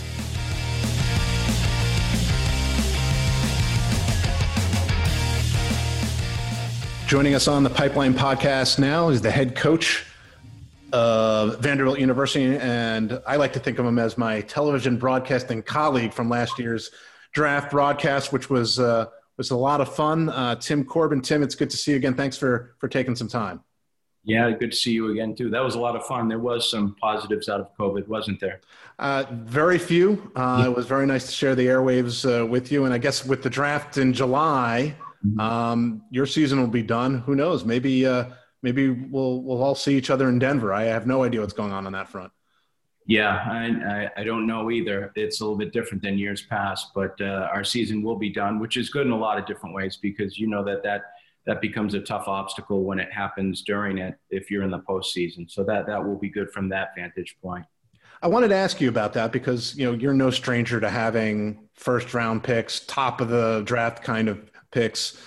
Joining us on the Pipeline Podcast now is the head coach of Vanderbilt University, and I like to think of him as my television broadcasting colleague from last year's draft broadcast, which was a lot of fun. Tim Corbin. Tim, it's good to see you again. Thanks for taking some time. Yeah, good to see you again, too. That was a lot of fun. There was some positives out of COVID, wasn't there? Very few. It was very nice to share the airwaves with you. And I guess with the draft in July, your season will be done. Who knows? Maybe we'll all see each other in Denver. I have no idea what's going on that front. Yeah, I don't know either. It's a little bit different than years past, but our season will be done, which is good in a lot of different ways, because that becomes a tough obstacle when it happens during it if you're in the postseason. So that will be good from that vantage point. I wanted to ask you about that because, you're no stranger to having first-round picks, top of the draft kind of picks.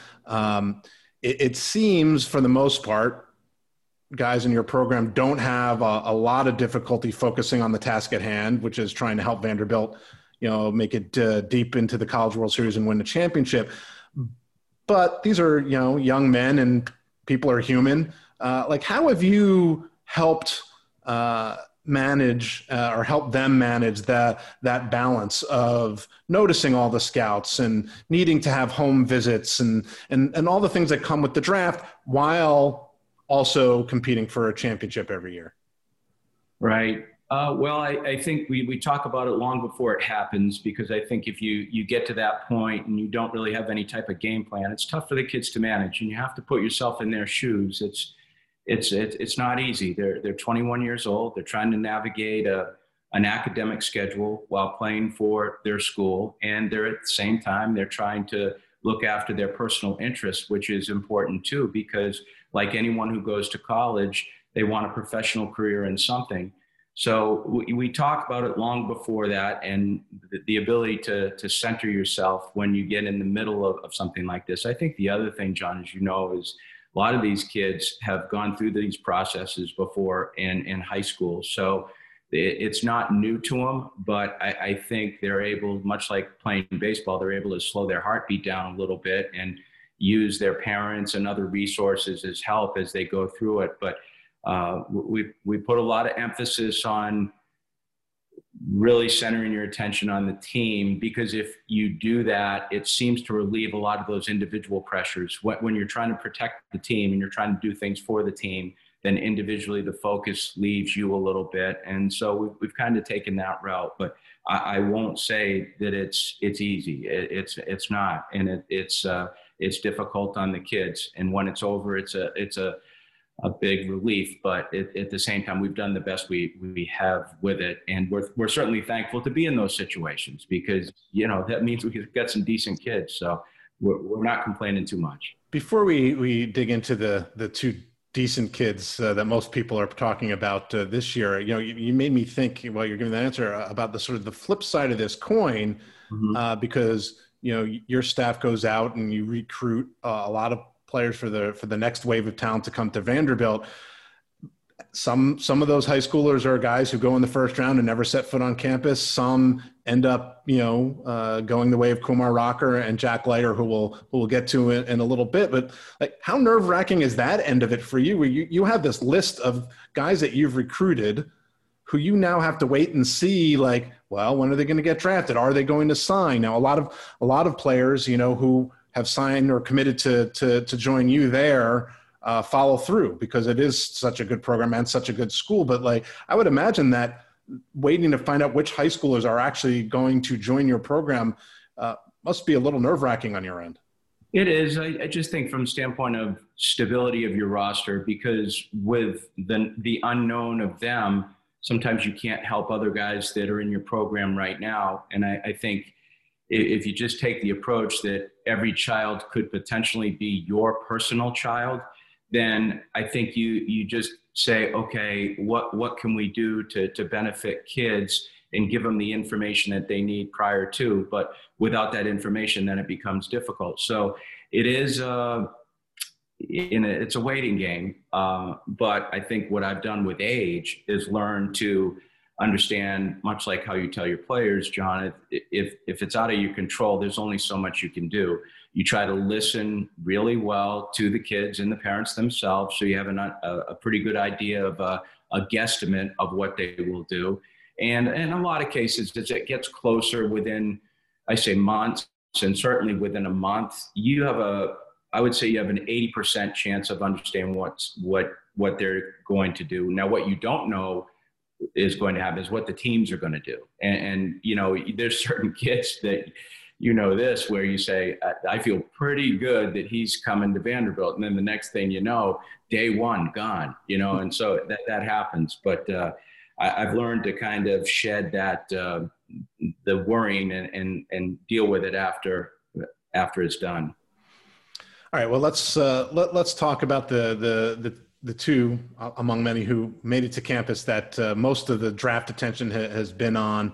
It seems, for the most part, guys in your program don't have a lot of difficulty focusing on the task at hand, which is trying to help Vanderbilt, make it deep into the College World Series and win the championship. But these are, young men and people are human. How have you helped manage or help them manage that balance of noticing all the scouts and needing to have home visits and all the things that come with the draft while also competing for a championship every year? Right. Well, I think we talk about it long before it happens, because I think if you get to that point and you don't really have any type of game plan, it's tough for the kids to manage, and you have to put yourself in their shoes. It's not easy. They're 21 years old. They're trying to navigate an academic schedule while playing for their school, and they're at the same time they're trying to look after their personal interests, which is important too, because like anyone who goes to college, they want a professional career in something. So we talk about it long before that, and the ability to center yourself when you get in the middle of something like this. I think the other thing, John, as you know, is a lot of these kids have gone through these processes before in high school. So it's not new to them, but I think they're able, much like playing baseball, they're able to slow their heartbeat down a little bit and use their parents and other resources as help as they go through it. But we put a lot of emphasis on really centering your attention on the team, because if you do that, it seems to relieve a lot of those individual pressures. When you're trying to protect the team and you're trying to do things for the team, then individually the focus leaves you a little bit. And so we've kind of taken that route, but I won't say that it's easy. It's not, and it's difficult on the kids. And when it's over, it's a big relief, but at the same time, we've done the best we have with it. And we're certainly thankful to be in those situations, because, that means we've got some decent kids. So we're not complaining too much. Before we dig into the two decent kids that most people are talking about this year, you made me think while you're giving that answer about the sort of the flip side of this coin, because, your staff goes out and you recruit a lot of players for the next wave of talent to come to Vanderbilt. Some of those high schoolers are guys who go in the first round and never set foot on campus. Some end up, going the way of Kumar Rocker and Jack Leiter, who we'll get to in a little bit. But how nerve-wracking is that end of it for you, where you have this list of guys that you've recruited who you now have to wait and see, when are they going to get drafted? Are they going to sign? Now, a lot of players, who have signed or committed to join you there, follow through, because it is such a good program and such a good school. But I would imagine that waiting to find out which high schoolers are actually going to join your program must be a little nerve-wracking on your end. It is. I just think from the standpoint of stability of your roster, because with the unknown of them, sometimes you can't help other guys that are in your program right now. And I think if you just take the approach that every child could potentially be your personal child, then I think you just say, okay, what can we do to benefit kids and give them the information that they need prior to? But without that information, then it becomes difficult. So it is it's a waiting game. But I think what I've done with age is learn to understand, much like how you tell your players, John, if it's out of your control, there's only so much you can do. You try to listen really well to the kids and the parents themselves, so you have a pretty good idea of a guesstimate of what they will do. And in a lot of cases, as it gets closer within, I say months, and certainly within a month, I would say you have an 80% chance of understanding what they're going to do. Now, what you don't know is going to happen is what the teams are going to do. And there's certain kids that, this, where you say, I feel pretty good that he's coming to Vanderbilt. And then the next thing you know, day one, gone, and so that happens. But I've learned to kind of shed that, the worrying and deal with it after it's done. All right. Well, let's talk about the two among many who made it to campus that most of the draft attention has been on.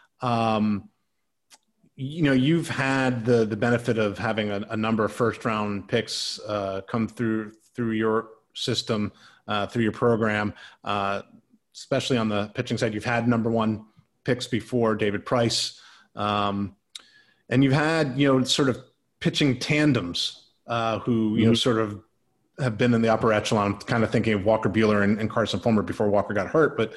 You've had the benefit of having a number of first round picks come through your system, through your program, especially on the pitching side. You've had number one picks before, David Price, and you've had sort of pitching tandems who sort of have been in the upper echelon. Kind of thinking of Walker Buehler and Carson Fulmer before Walker got hurt. But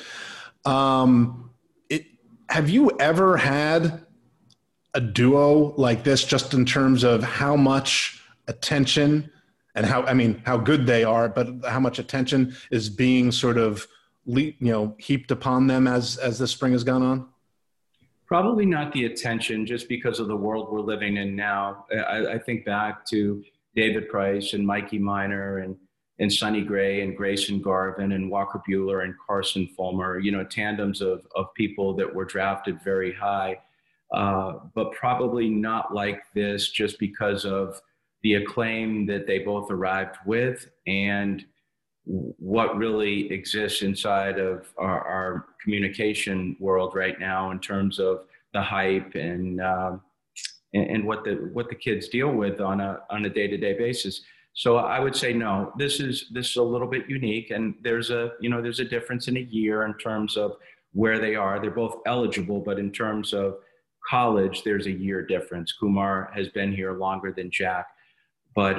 have you ever had a duo like this, just in terms of how much attention and how good they are, but how much attention is being sort of heaped upon them as the spring has gone on? Probably not the attention, just because of the world we're living in now. I think back to David Price and Mikey Minor and Sonny Gray and Grayson Garvin and Walker Buehler and Carson Fulmer, tandems of people that were drafted very high, but probably not like this, just because of the acclaim that they both arrived with and what really exists inside of our communication world right now in terms of the hype and what the kids deal with on a day-to-day basis. So I would say no. This is a little bit unique, and there's a difference in a year in terms of where they are. They're both eligible, but in terms of college, there's a year difference. Kumar has been here longer than Jack, but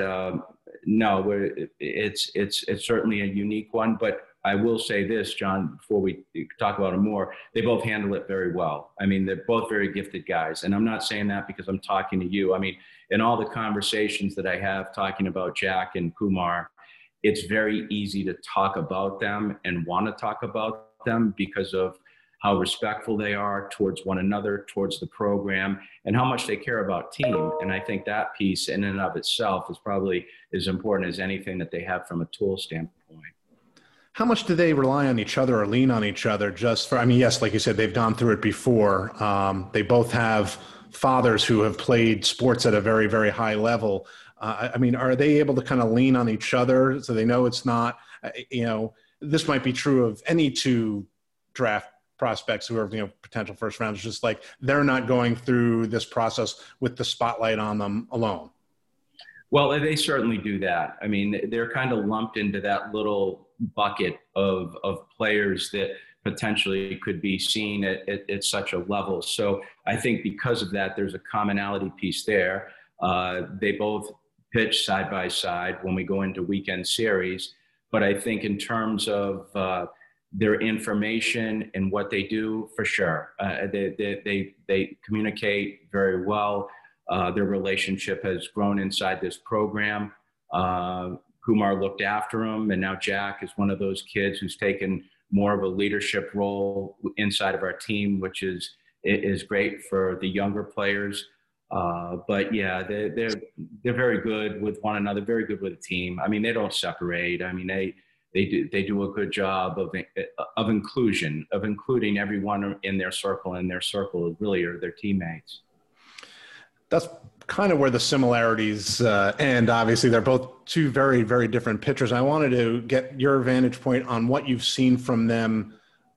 no, it's certainly a unique one. But I will say this, John, before we talk about it more, they both handle it very well. I mean, they're both very gifted guys. And I'm not saying that because I'm talking to you. I mean, in all the conversations that I have talking about Jack and Kumar, it's very easy to talk about them and want to talk about them because of how respectful they are towards one another, towards the program, and how much they care about team. And I think that piece in and of itself is probably as important as anything that they have from a tool standpoint. How much do they rely on each other or lean on each other yes, like you said, they've gone through it before. They both have fathers who have played sports at a very, very high level. Are they able to kind of lean on each other so they know it's not, this might be true of any two draft prospects who are, potential first rounders, just like they're not going through this process with the spotlight on them alone? Well, they certainly do that. I mean, they're kind of lumped into that little bucket of players that potentially could be seen at such a level. So I think because of that, there's a commonality piece there. They both pitch side by side when we go into weekend series. But I think in terms of their information and what they do, for sure, they communicate very well. Their relationship has grown inside this program. Kumar looked after him, and now Jack is one of those kids who's taken more of a leadership role inside of our team, which is great for the younger players. But yeah, they're very good with one another, very good with the team. I mean, they don't separate. I mean, they do a good job of inclusion, of including everyone in their circle, and their circle really are their teammates. That's kind of where the similarities end. Obviously, they're both two very, very different pitchers. I wanted to get your vantage point on what you've seen from them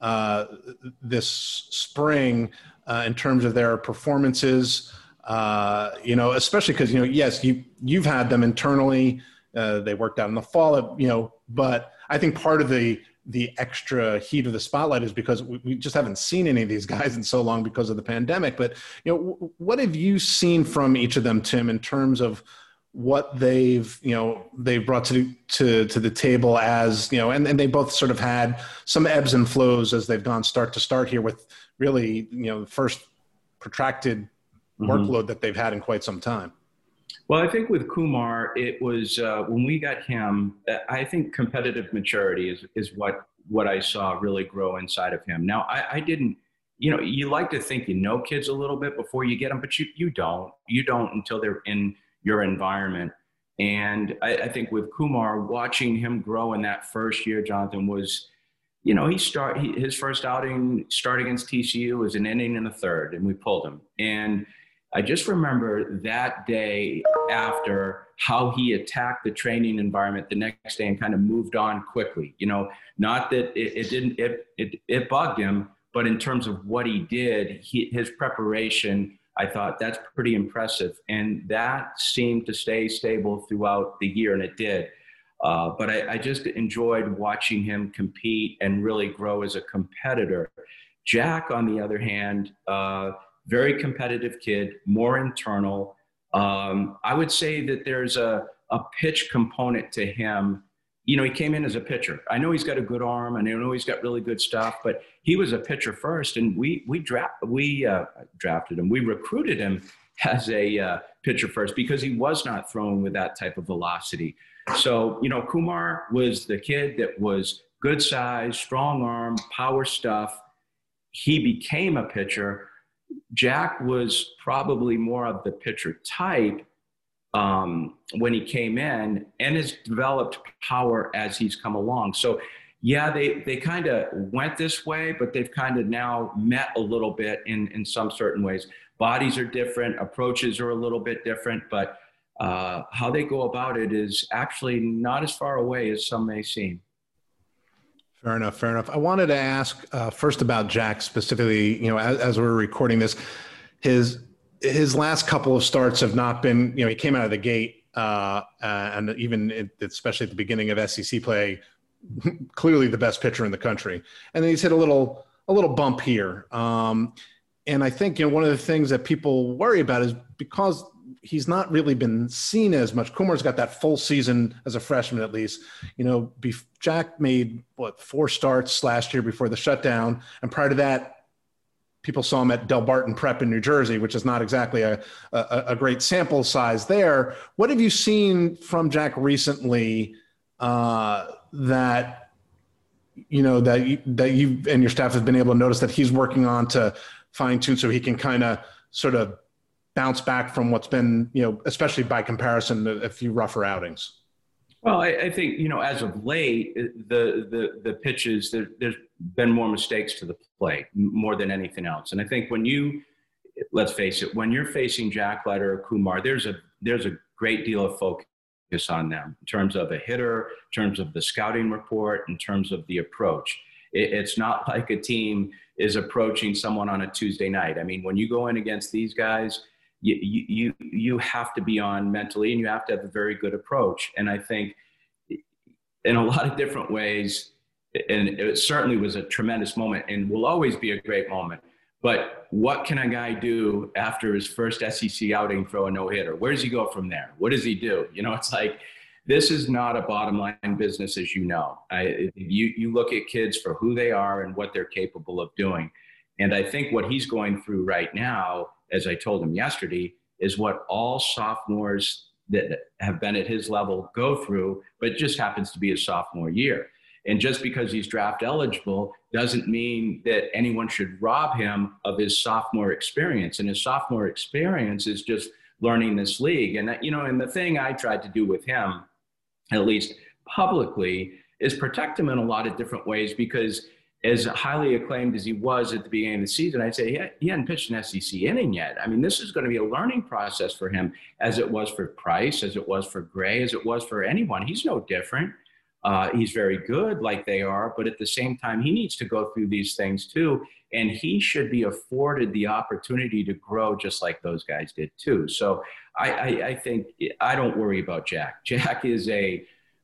this spring in terms of their performances. Especially because, yes, you've had them internally. They worked out in the fall, but I think part of the extra heat of the spotlight is because we just haven't seen any of these guys in so long because of the pandemic. But, what have you seen from each of them, Tim, in terms of what they've brought to the table as, and they both sort of had some ebbs and flows as they've gone start to start here with really, the first protracted workload that they've had in quite some time. Well, I think with Kumar, it was when we got him, I think competitive maturity is what I saw really grow inside of him. Now, I didn't, you like to think kids a little bit before you get them, but you don't until they're in your environment. And I think with Kumar, watching him grow in that first year, Jonathan, was, his first outing start against TCU was an inning and a third, and we pulled him. And I just remember that day after how he attacked the training environment the next day and kind of moved on quickly. Not that it bugged him, but in terms of what he did, his preparation, I thought that's pretty impressive. And that seemed to stay stable throughout the year, and it did. But I just enjoyed watching him compete and really grow as a competitor. Jack, on the other hand, very competitive kid, more internal. I would say that there's a pitch component to him. He came in as a pitcher. I know he's got a good arm, and I know he's got really good stuff, but he was a pitcher first, and we drafted him. We recruited him as a pitcher first because he was not throwing with that type of velocity. So, Kumar was the kid that was good size, strong arm, power stuff. He became a pitcher. Jack was probably more of the pitcher type when he came in, and has developed power as he's come along. So, yeah, they kind of went this way, but they've kind of now met a little bit in some certain ways. Bodies are different, approaches are a little bit different, but how they go about it is actually not as far away as some may seem. Fair enough. I wanted to ask first about Jack specifically, as we're recording this, his last couple of starts have not been, he came out of the gate and even especially at the beginning of SEC play, clearly the best pitcher in the country. And then he's hit a little bump here. And I think, one of the things that people worry about is because he's not really been seen as much. Kumar's got that full season as a freshman, at least. Jack made 4 starts last year before the shutdown, and prior to that, people saw him at Del Barton Prep in New Jersey, which is not exactly a great sample size there. What have you seen from Jack recently that you and your staff have been able to notice that he's working on to fine tune so he can kind of sort of bounce back from what's been, especially by comparison to a few rougher outings? Well, I think, as of late, the pitches, there's been more mistakes to the plate more than anything else. And I think let's face it, when you're facing Jack Leiter or Kumar, there's a great deal of focus on them in terms of a hitter, in terms of the scouting report, in terms of the approach. It's not like a team is approaching someone on a Tuesday night. I mean, when you go in against these guys, you have to be on mentally, and you have to have a very good approach. And I think in a lot of different ways, and it certainly was a tremendous moment and will always be a great moment. But what can a guy do after his first SEC outing, throw a no-hitter? Where does he go from there? What does he do? It's like, this is not a bottom line business, as you know. You look at kids for who they are and what they're capable of doing. And I think what he's going through right now, as I told him yesterday, is what all sophomores that have been at his level go through, but it just happens to be his sophomore year. And just because he's draft eligible doesn't mean that anyone should rob him of his sophomore experience. And his sophomore experience is just learning this league. And, and the thing I tried to do with him, at least publicly, is protect him in a lot of different ways, because as highly acclaimed as he was at the beginning of the season, I'd say he hadn't pitched an SEC inning yet. I mean, this is going to be a learning process for him, as it was for Price, as it was for Gray, as it was for anyone. He's no different. He's very good like they are, but at the same time, he needs to go through these things too. And he should be afforded the opportunity to grow just like those guys did too. So I think I don't worry about Jack. Jack is a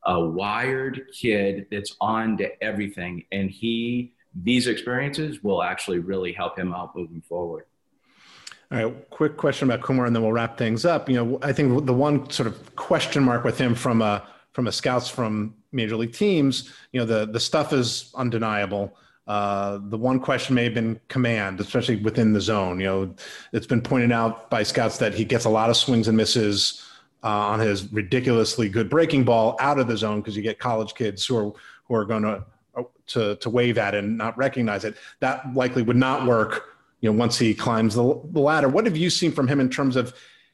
wired kid that's on to everything. And these experiences will actually really help him out moving forward. All right, quick question about Kumar, and then we'll wrap things up. I think the one sort of question mark with him from a scouts from major league teams, the stuff is undeniable. The one question may have been command, especially within the zone. It's been pointed out by scouts that he gets a lot of swings and misses on his ridiculously good breaking ball out of the zone, because you get college kids who are going to wave at it and not recognize it. That likely would not work, once he climbs the ladder. What have you seen from him in terms of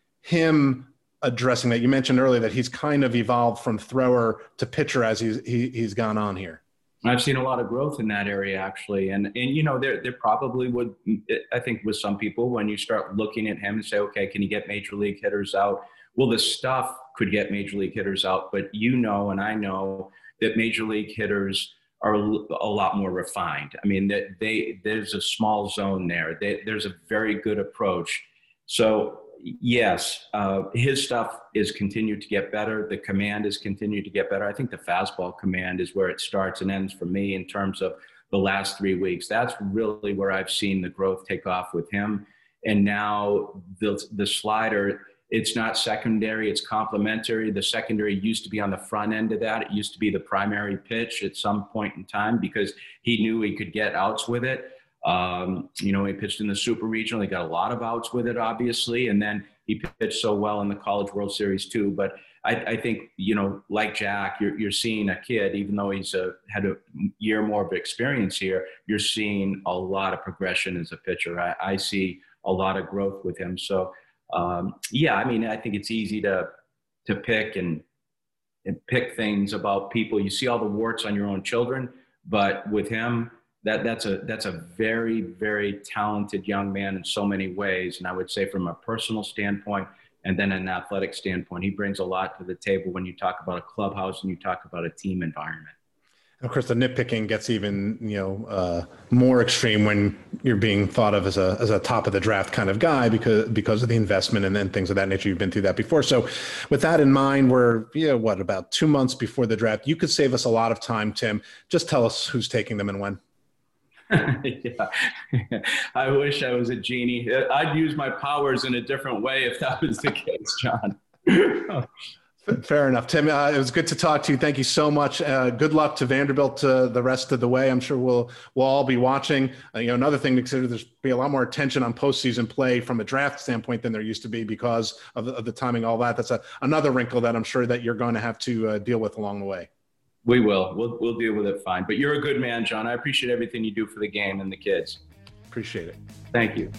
him addressing that? You mentioned earlier that he's kind of evolved from thrower to pitcher as he's gone on here. I've seen a lot of growth in that area, actually. And there probably would, I think with some people, when you start looking at him and say, okay, can he get major league hitters out? Well, the stuff could get major league hitters out, but and I know that major league hitters are a lot more refined. I mean, there's a small zone there. There's a very good approach. So yes, his stuff is continued to get better. The command has continued to get better. I think the fastball command is where it starts and ends for me in terms of the last 3 weeks. That's really where I've seen the growth take off with him. And now the slider, it's not secondary, it's complementary. The secondary used to be on the front end of that. It used to be the primary pitch at some point in time, because he knew he could get outs with it. He pitched in the Super Regional. He got a lot of outs with it, obviously. And then he pitched so well in the College World Series too. But I think, like Jack, you're seeing a kid, even though he's had a year more of experience here, you're seeing a lot of progression as a pitcher. I see a lot of growth with him. So, I think it's easy to pick and pick things about people. You see all the warts on your own children, but with him, that's a very, very talented young man in so many ways. And I would say from a personal standpoint and then an athletic standpoint, he brings a lot to the table when you talk about a clubhouse and you talk about a team environment. Of course, the nitpicking gets even, more extreme when you're being thought of as a top of the draft kind of guy because of the investment and then things of that nature. You've been through that before. So with that in mind, we're, about 2 months before the draft. You could save us a lot of time, Tim. Just tell us who's taking them and when. Yeah. I wish I was a genie. I'd use my powers in a different way if that was the case, John. Fair enough. Tim, it was good to talk to you. Thank you so much. Good luck to Vanderbilt the rest of the way. I'm sure we'll all be watching. Another thing to consider, there's be a lot more attention on postseason play from a draft standpoint than there used to be because of the timing, all that. That's another wrinkle that I'm sure that you're going to have to deal with along the way. We will. We'll deal with it fine. But you're a good man, John. I appreciate everything you do for the game and the kids. Appreciate it. Thank you.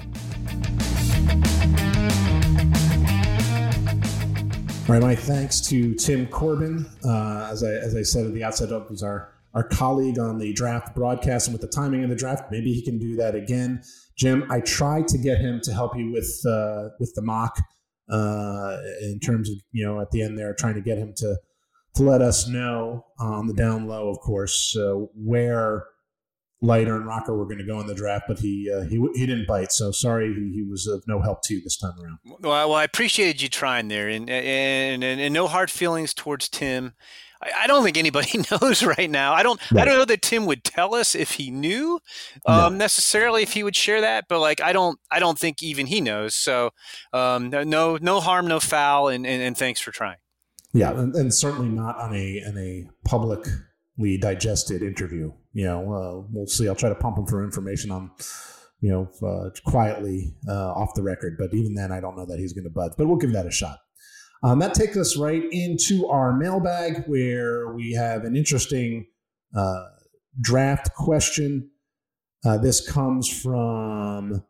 All right, my thanks to Tim Corbin. As I said at the outset, it was our colleague on the draft broadcast, and with the timing of the draft, maybe he can do that again. Jim, I tried to get him to help you with the mock in terms of, at the end there, trying to get him to let us know on the down low, of course, where Leiter and Rocker were going to go in the draft, but he didn't bite. So sorry, he was of no help to you this time around. Well, I appreciated you trying there, and no hard feelings towards Tim. I don't think anybody knows right now. I don't know that Tim would tell us if he knew necessarily if he would share that, but I don't think even he knows. So no harm, no foul, and thanks for trying. Yeah, and certainly not on a publicly digested interview. We'll see. I'll try to pump him for information on, quietly off the record. But even then, I don't know that he's going to budge. But we'll give that a shot. That takes us right into our mailbag, where we have an interesting draft question. This comes from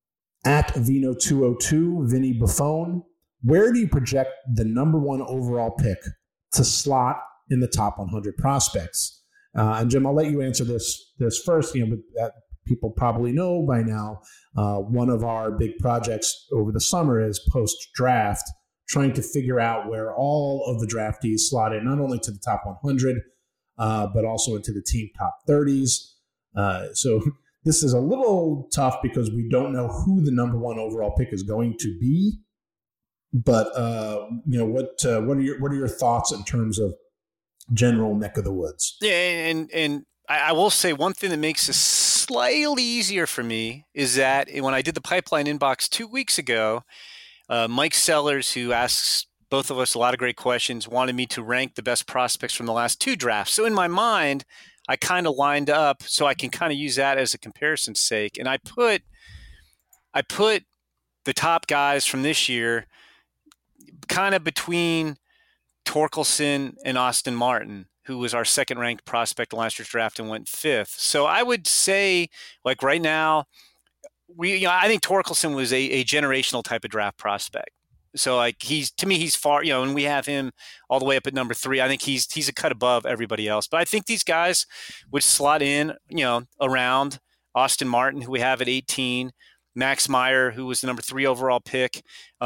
@Vino202, Vinny Buffone. Where do you project the number 1 overall pick to slot in the top 100 prospects? And Jim, I'll let you answer this first. But people probably know by now, one of our big projects over the summer is post-draft, trying to figure out where all of the draftees slot in, not only to the top 100, but also into the team top 30s. So this is a little tough because we don't know who the number 1 overall pick is going to be. But what are your thoughts in terms of general neck of the woods? Yeah, and I will say one thing that makes this slightly easier for me is that when I did the pipeline inbox 2 weeks ago, Mike Sellers, who asks both of us a lot of great questions, wanted me to rank the best prospects from the last 2 drafts. So in my mind, I kind of lined up so I can kind of use that as a comparison's sake. And I put the top guys from this year kind of between Torkelson and Austin Martin, who was our second-ranked prospect in last year's draft and went 5th. So I would say, like right now, I think Torkelson was a generational type of draft prospect. So like he's far, and we have him all the way up at number 3. I think he's a cut above everybody else. But I think these guys would slot in, around Austin Martin, who we have at 18, Max Meyer, who was the number 3 overall pick.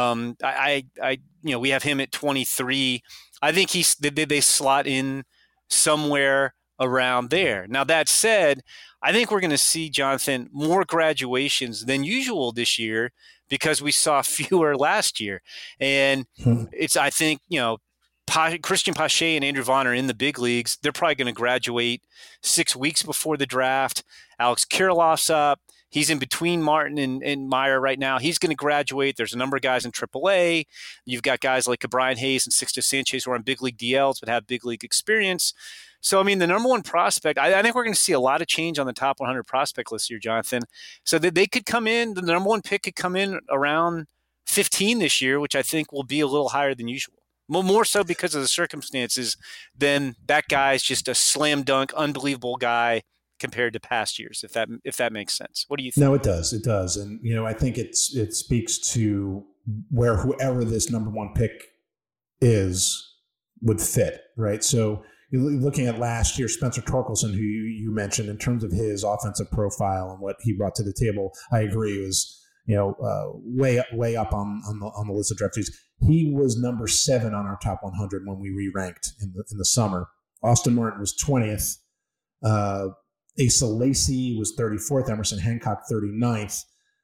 We have him at 23. I think they slot in somewhere around there. Now that said, I think we're going to see, Jonathan, more graduations than usual this year because we saw fewer last year. And I think, Christian Pache and Andrew Vaughn are in the big leagues. They're probably going to graduate 6 weeks before the draft. Alex Kirilloff's up. He's in between Martin and Meyer right now. He's going to graduate. There's a number of guys in AAA. You've got guys like Brian Hayes and Sixto Sanchez who are on big league DLs but have big league experience. So, the number 1 prospect, I think we're going to see a lot of change on the top 100 prospect list here, Jonathan. So that they could come in, the number 1 pick could come in around 15 this year, which I think will be a little higher than usual. More so because of the circumstances than that guy's just a slam dunk, unbelievable guy compared to past years, if that makes sense. What do you think? No, it does. It does. And, I think it speaks to where whoever this number 1 pick is would fit, right? So you're looking at last year, Spencer Torkelson, who you mentioned in terms of his offensive profile and what he brought to the table, I agree was, way up on the list of draftees. He was number 7 on our top 100 when we re-ranked in the summer. Austin Martin was 20th. Asa Lacy was 34th, Emerson Hancock 39th.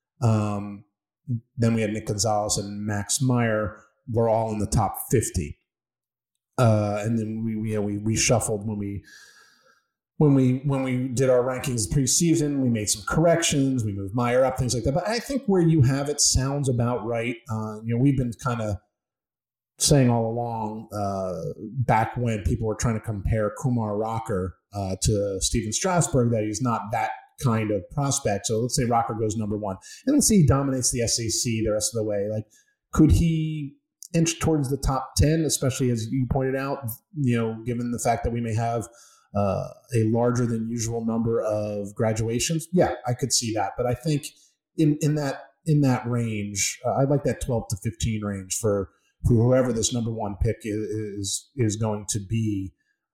Then we had Nick Gonzalez and Max Meyer were all in the top 50. And then we reshuffled when we did our rankings preseason. We made some corrections. We moved Meyer up, things like that. But I think where you have it sounds about right. We've been kind of saying all along, back when people were trying to compare Kumar Rocker to Steven Strasburg, that he's not that kind of prospect. So let's say Rocker goes number 1, and let's say he dominates the SEC the rest of the way. Like, could he inch towards the top 10, especially as you pointed out, given the fact that we may have a larger than usual number of graduations? Yeah, I could see that. But I think in that range, I'd like that 12 to 15 range for whoever this number 1 pick is going to be.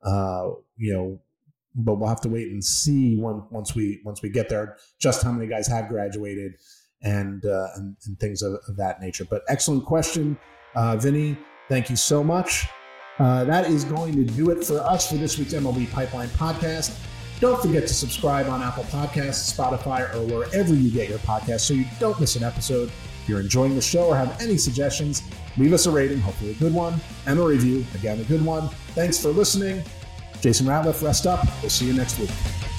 But we'll have to wait and see once we get there just how many guys have graduated and things of that nature. But excellent question, Vinny. Thank you so much. That is going to do it for us for this week's MLB Pipeline podcast. Don't forget to subscribe on Apple Podcasts, Spotify, or wherever you get your podcasts so you don't miss an episode. If you're enjoying the show or have any suggestions, leave us a rating, hopefully a good one, and a review, again, a good one. Thanks for listening. Jason Ratliff, rest up. We'll see you next week.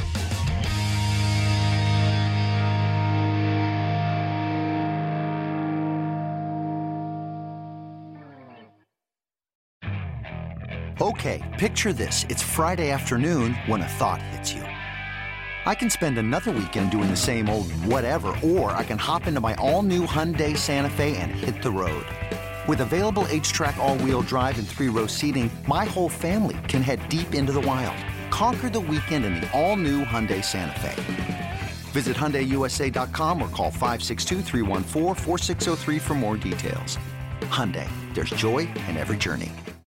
Okay, picture this. It's Friday afternoon when a thought hits you. I can spend another weekend doing the same old whatever, or I can hop into my all-new Hyundai Santa Fe and hit the road. With available H-Track all-wheel drive and 3-row seating, my whole family can head deep into the wild. Conquer the weekend in the all-new Hyundai Santa Fe. Visit HyundaiUSA.com or call 562-314-4603 for more details. Hyundai, there's joy in every journey.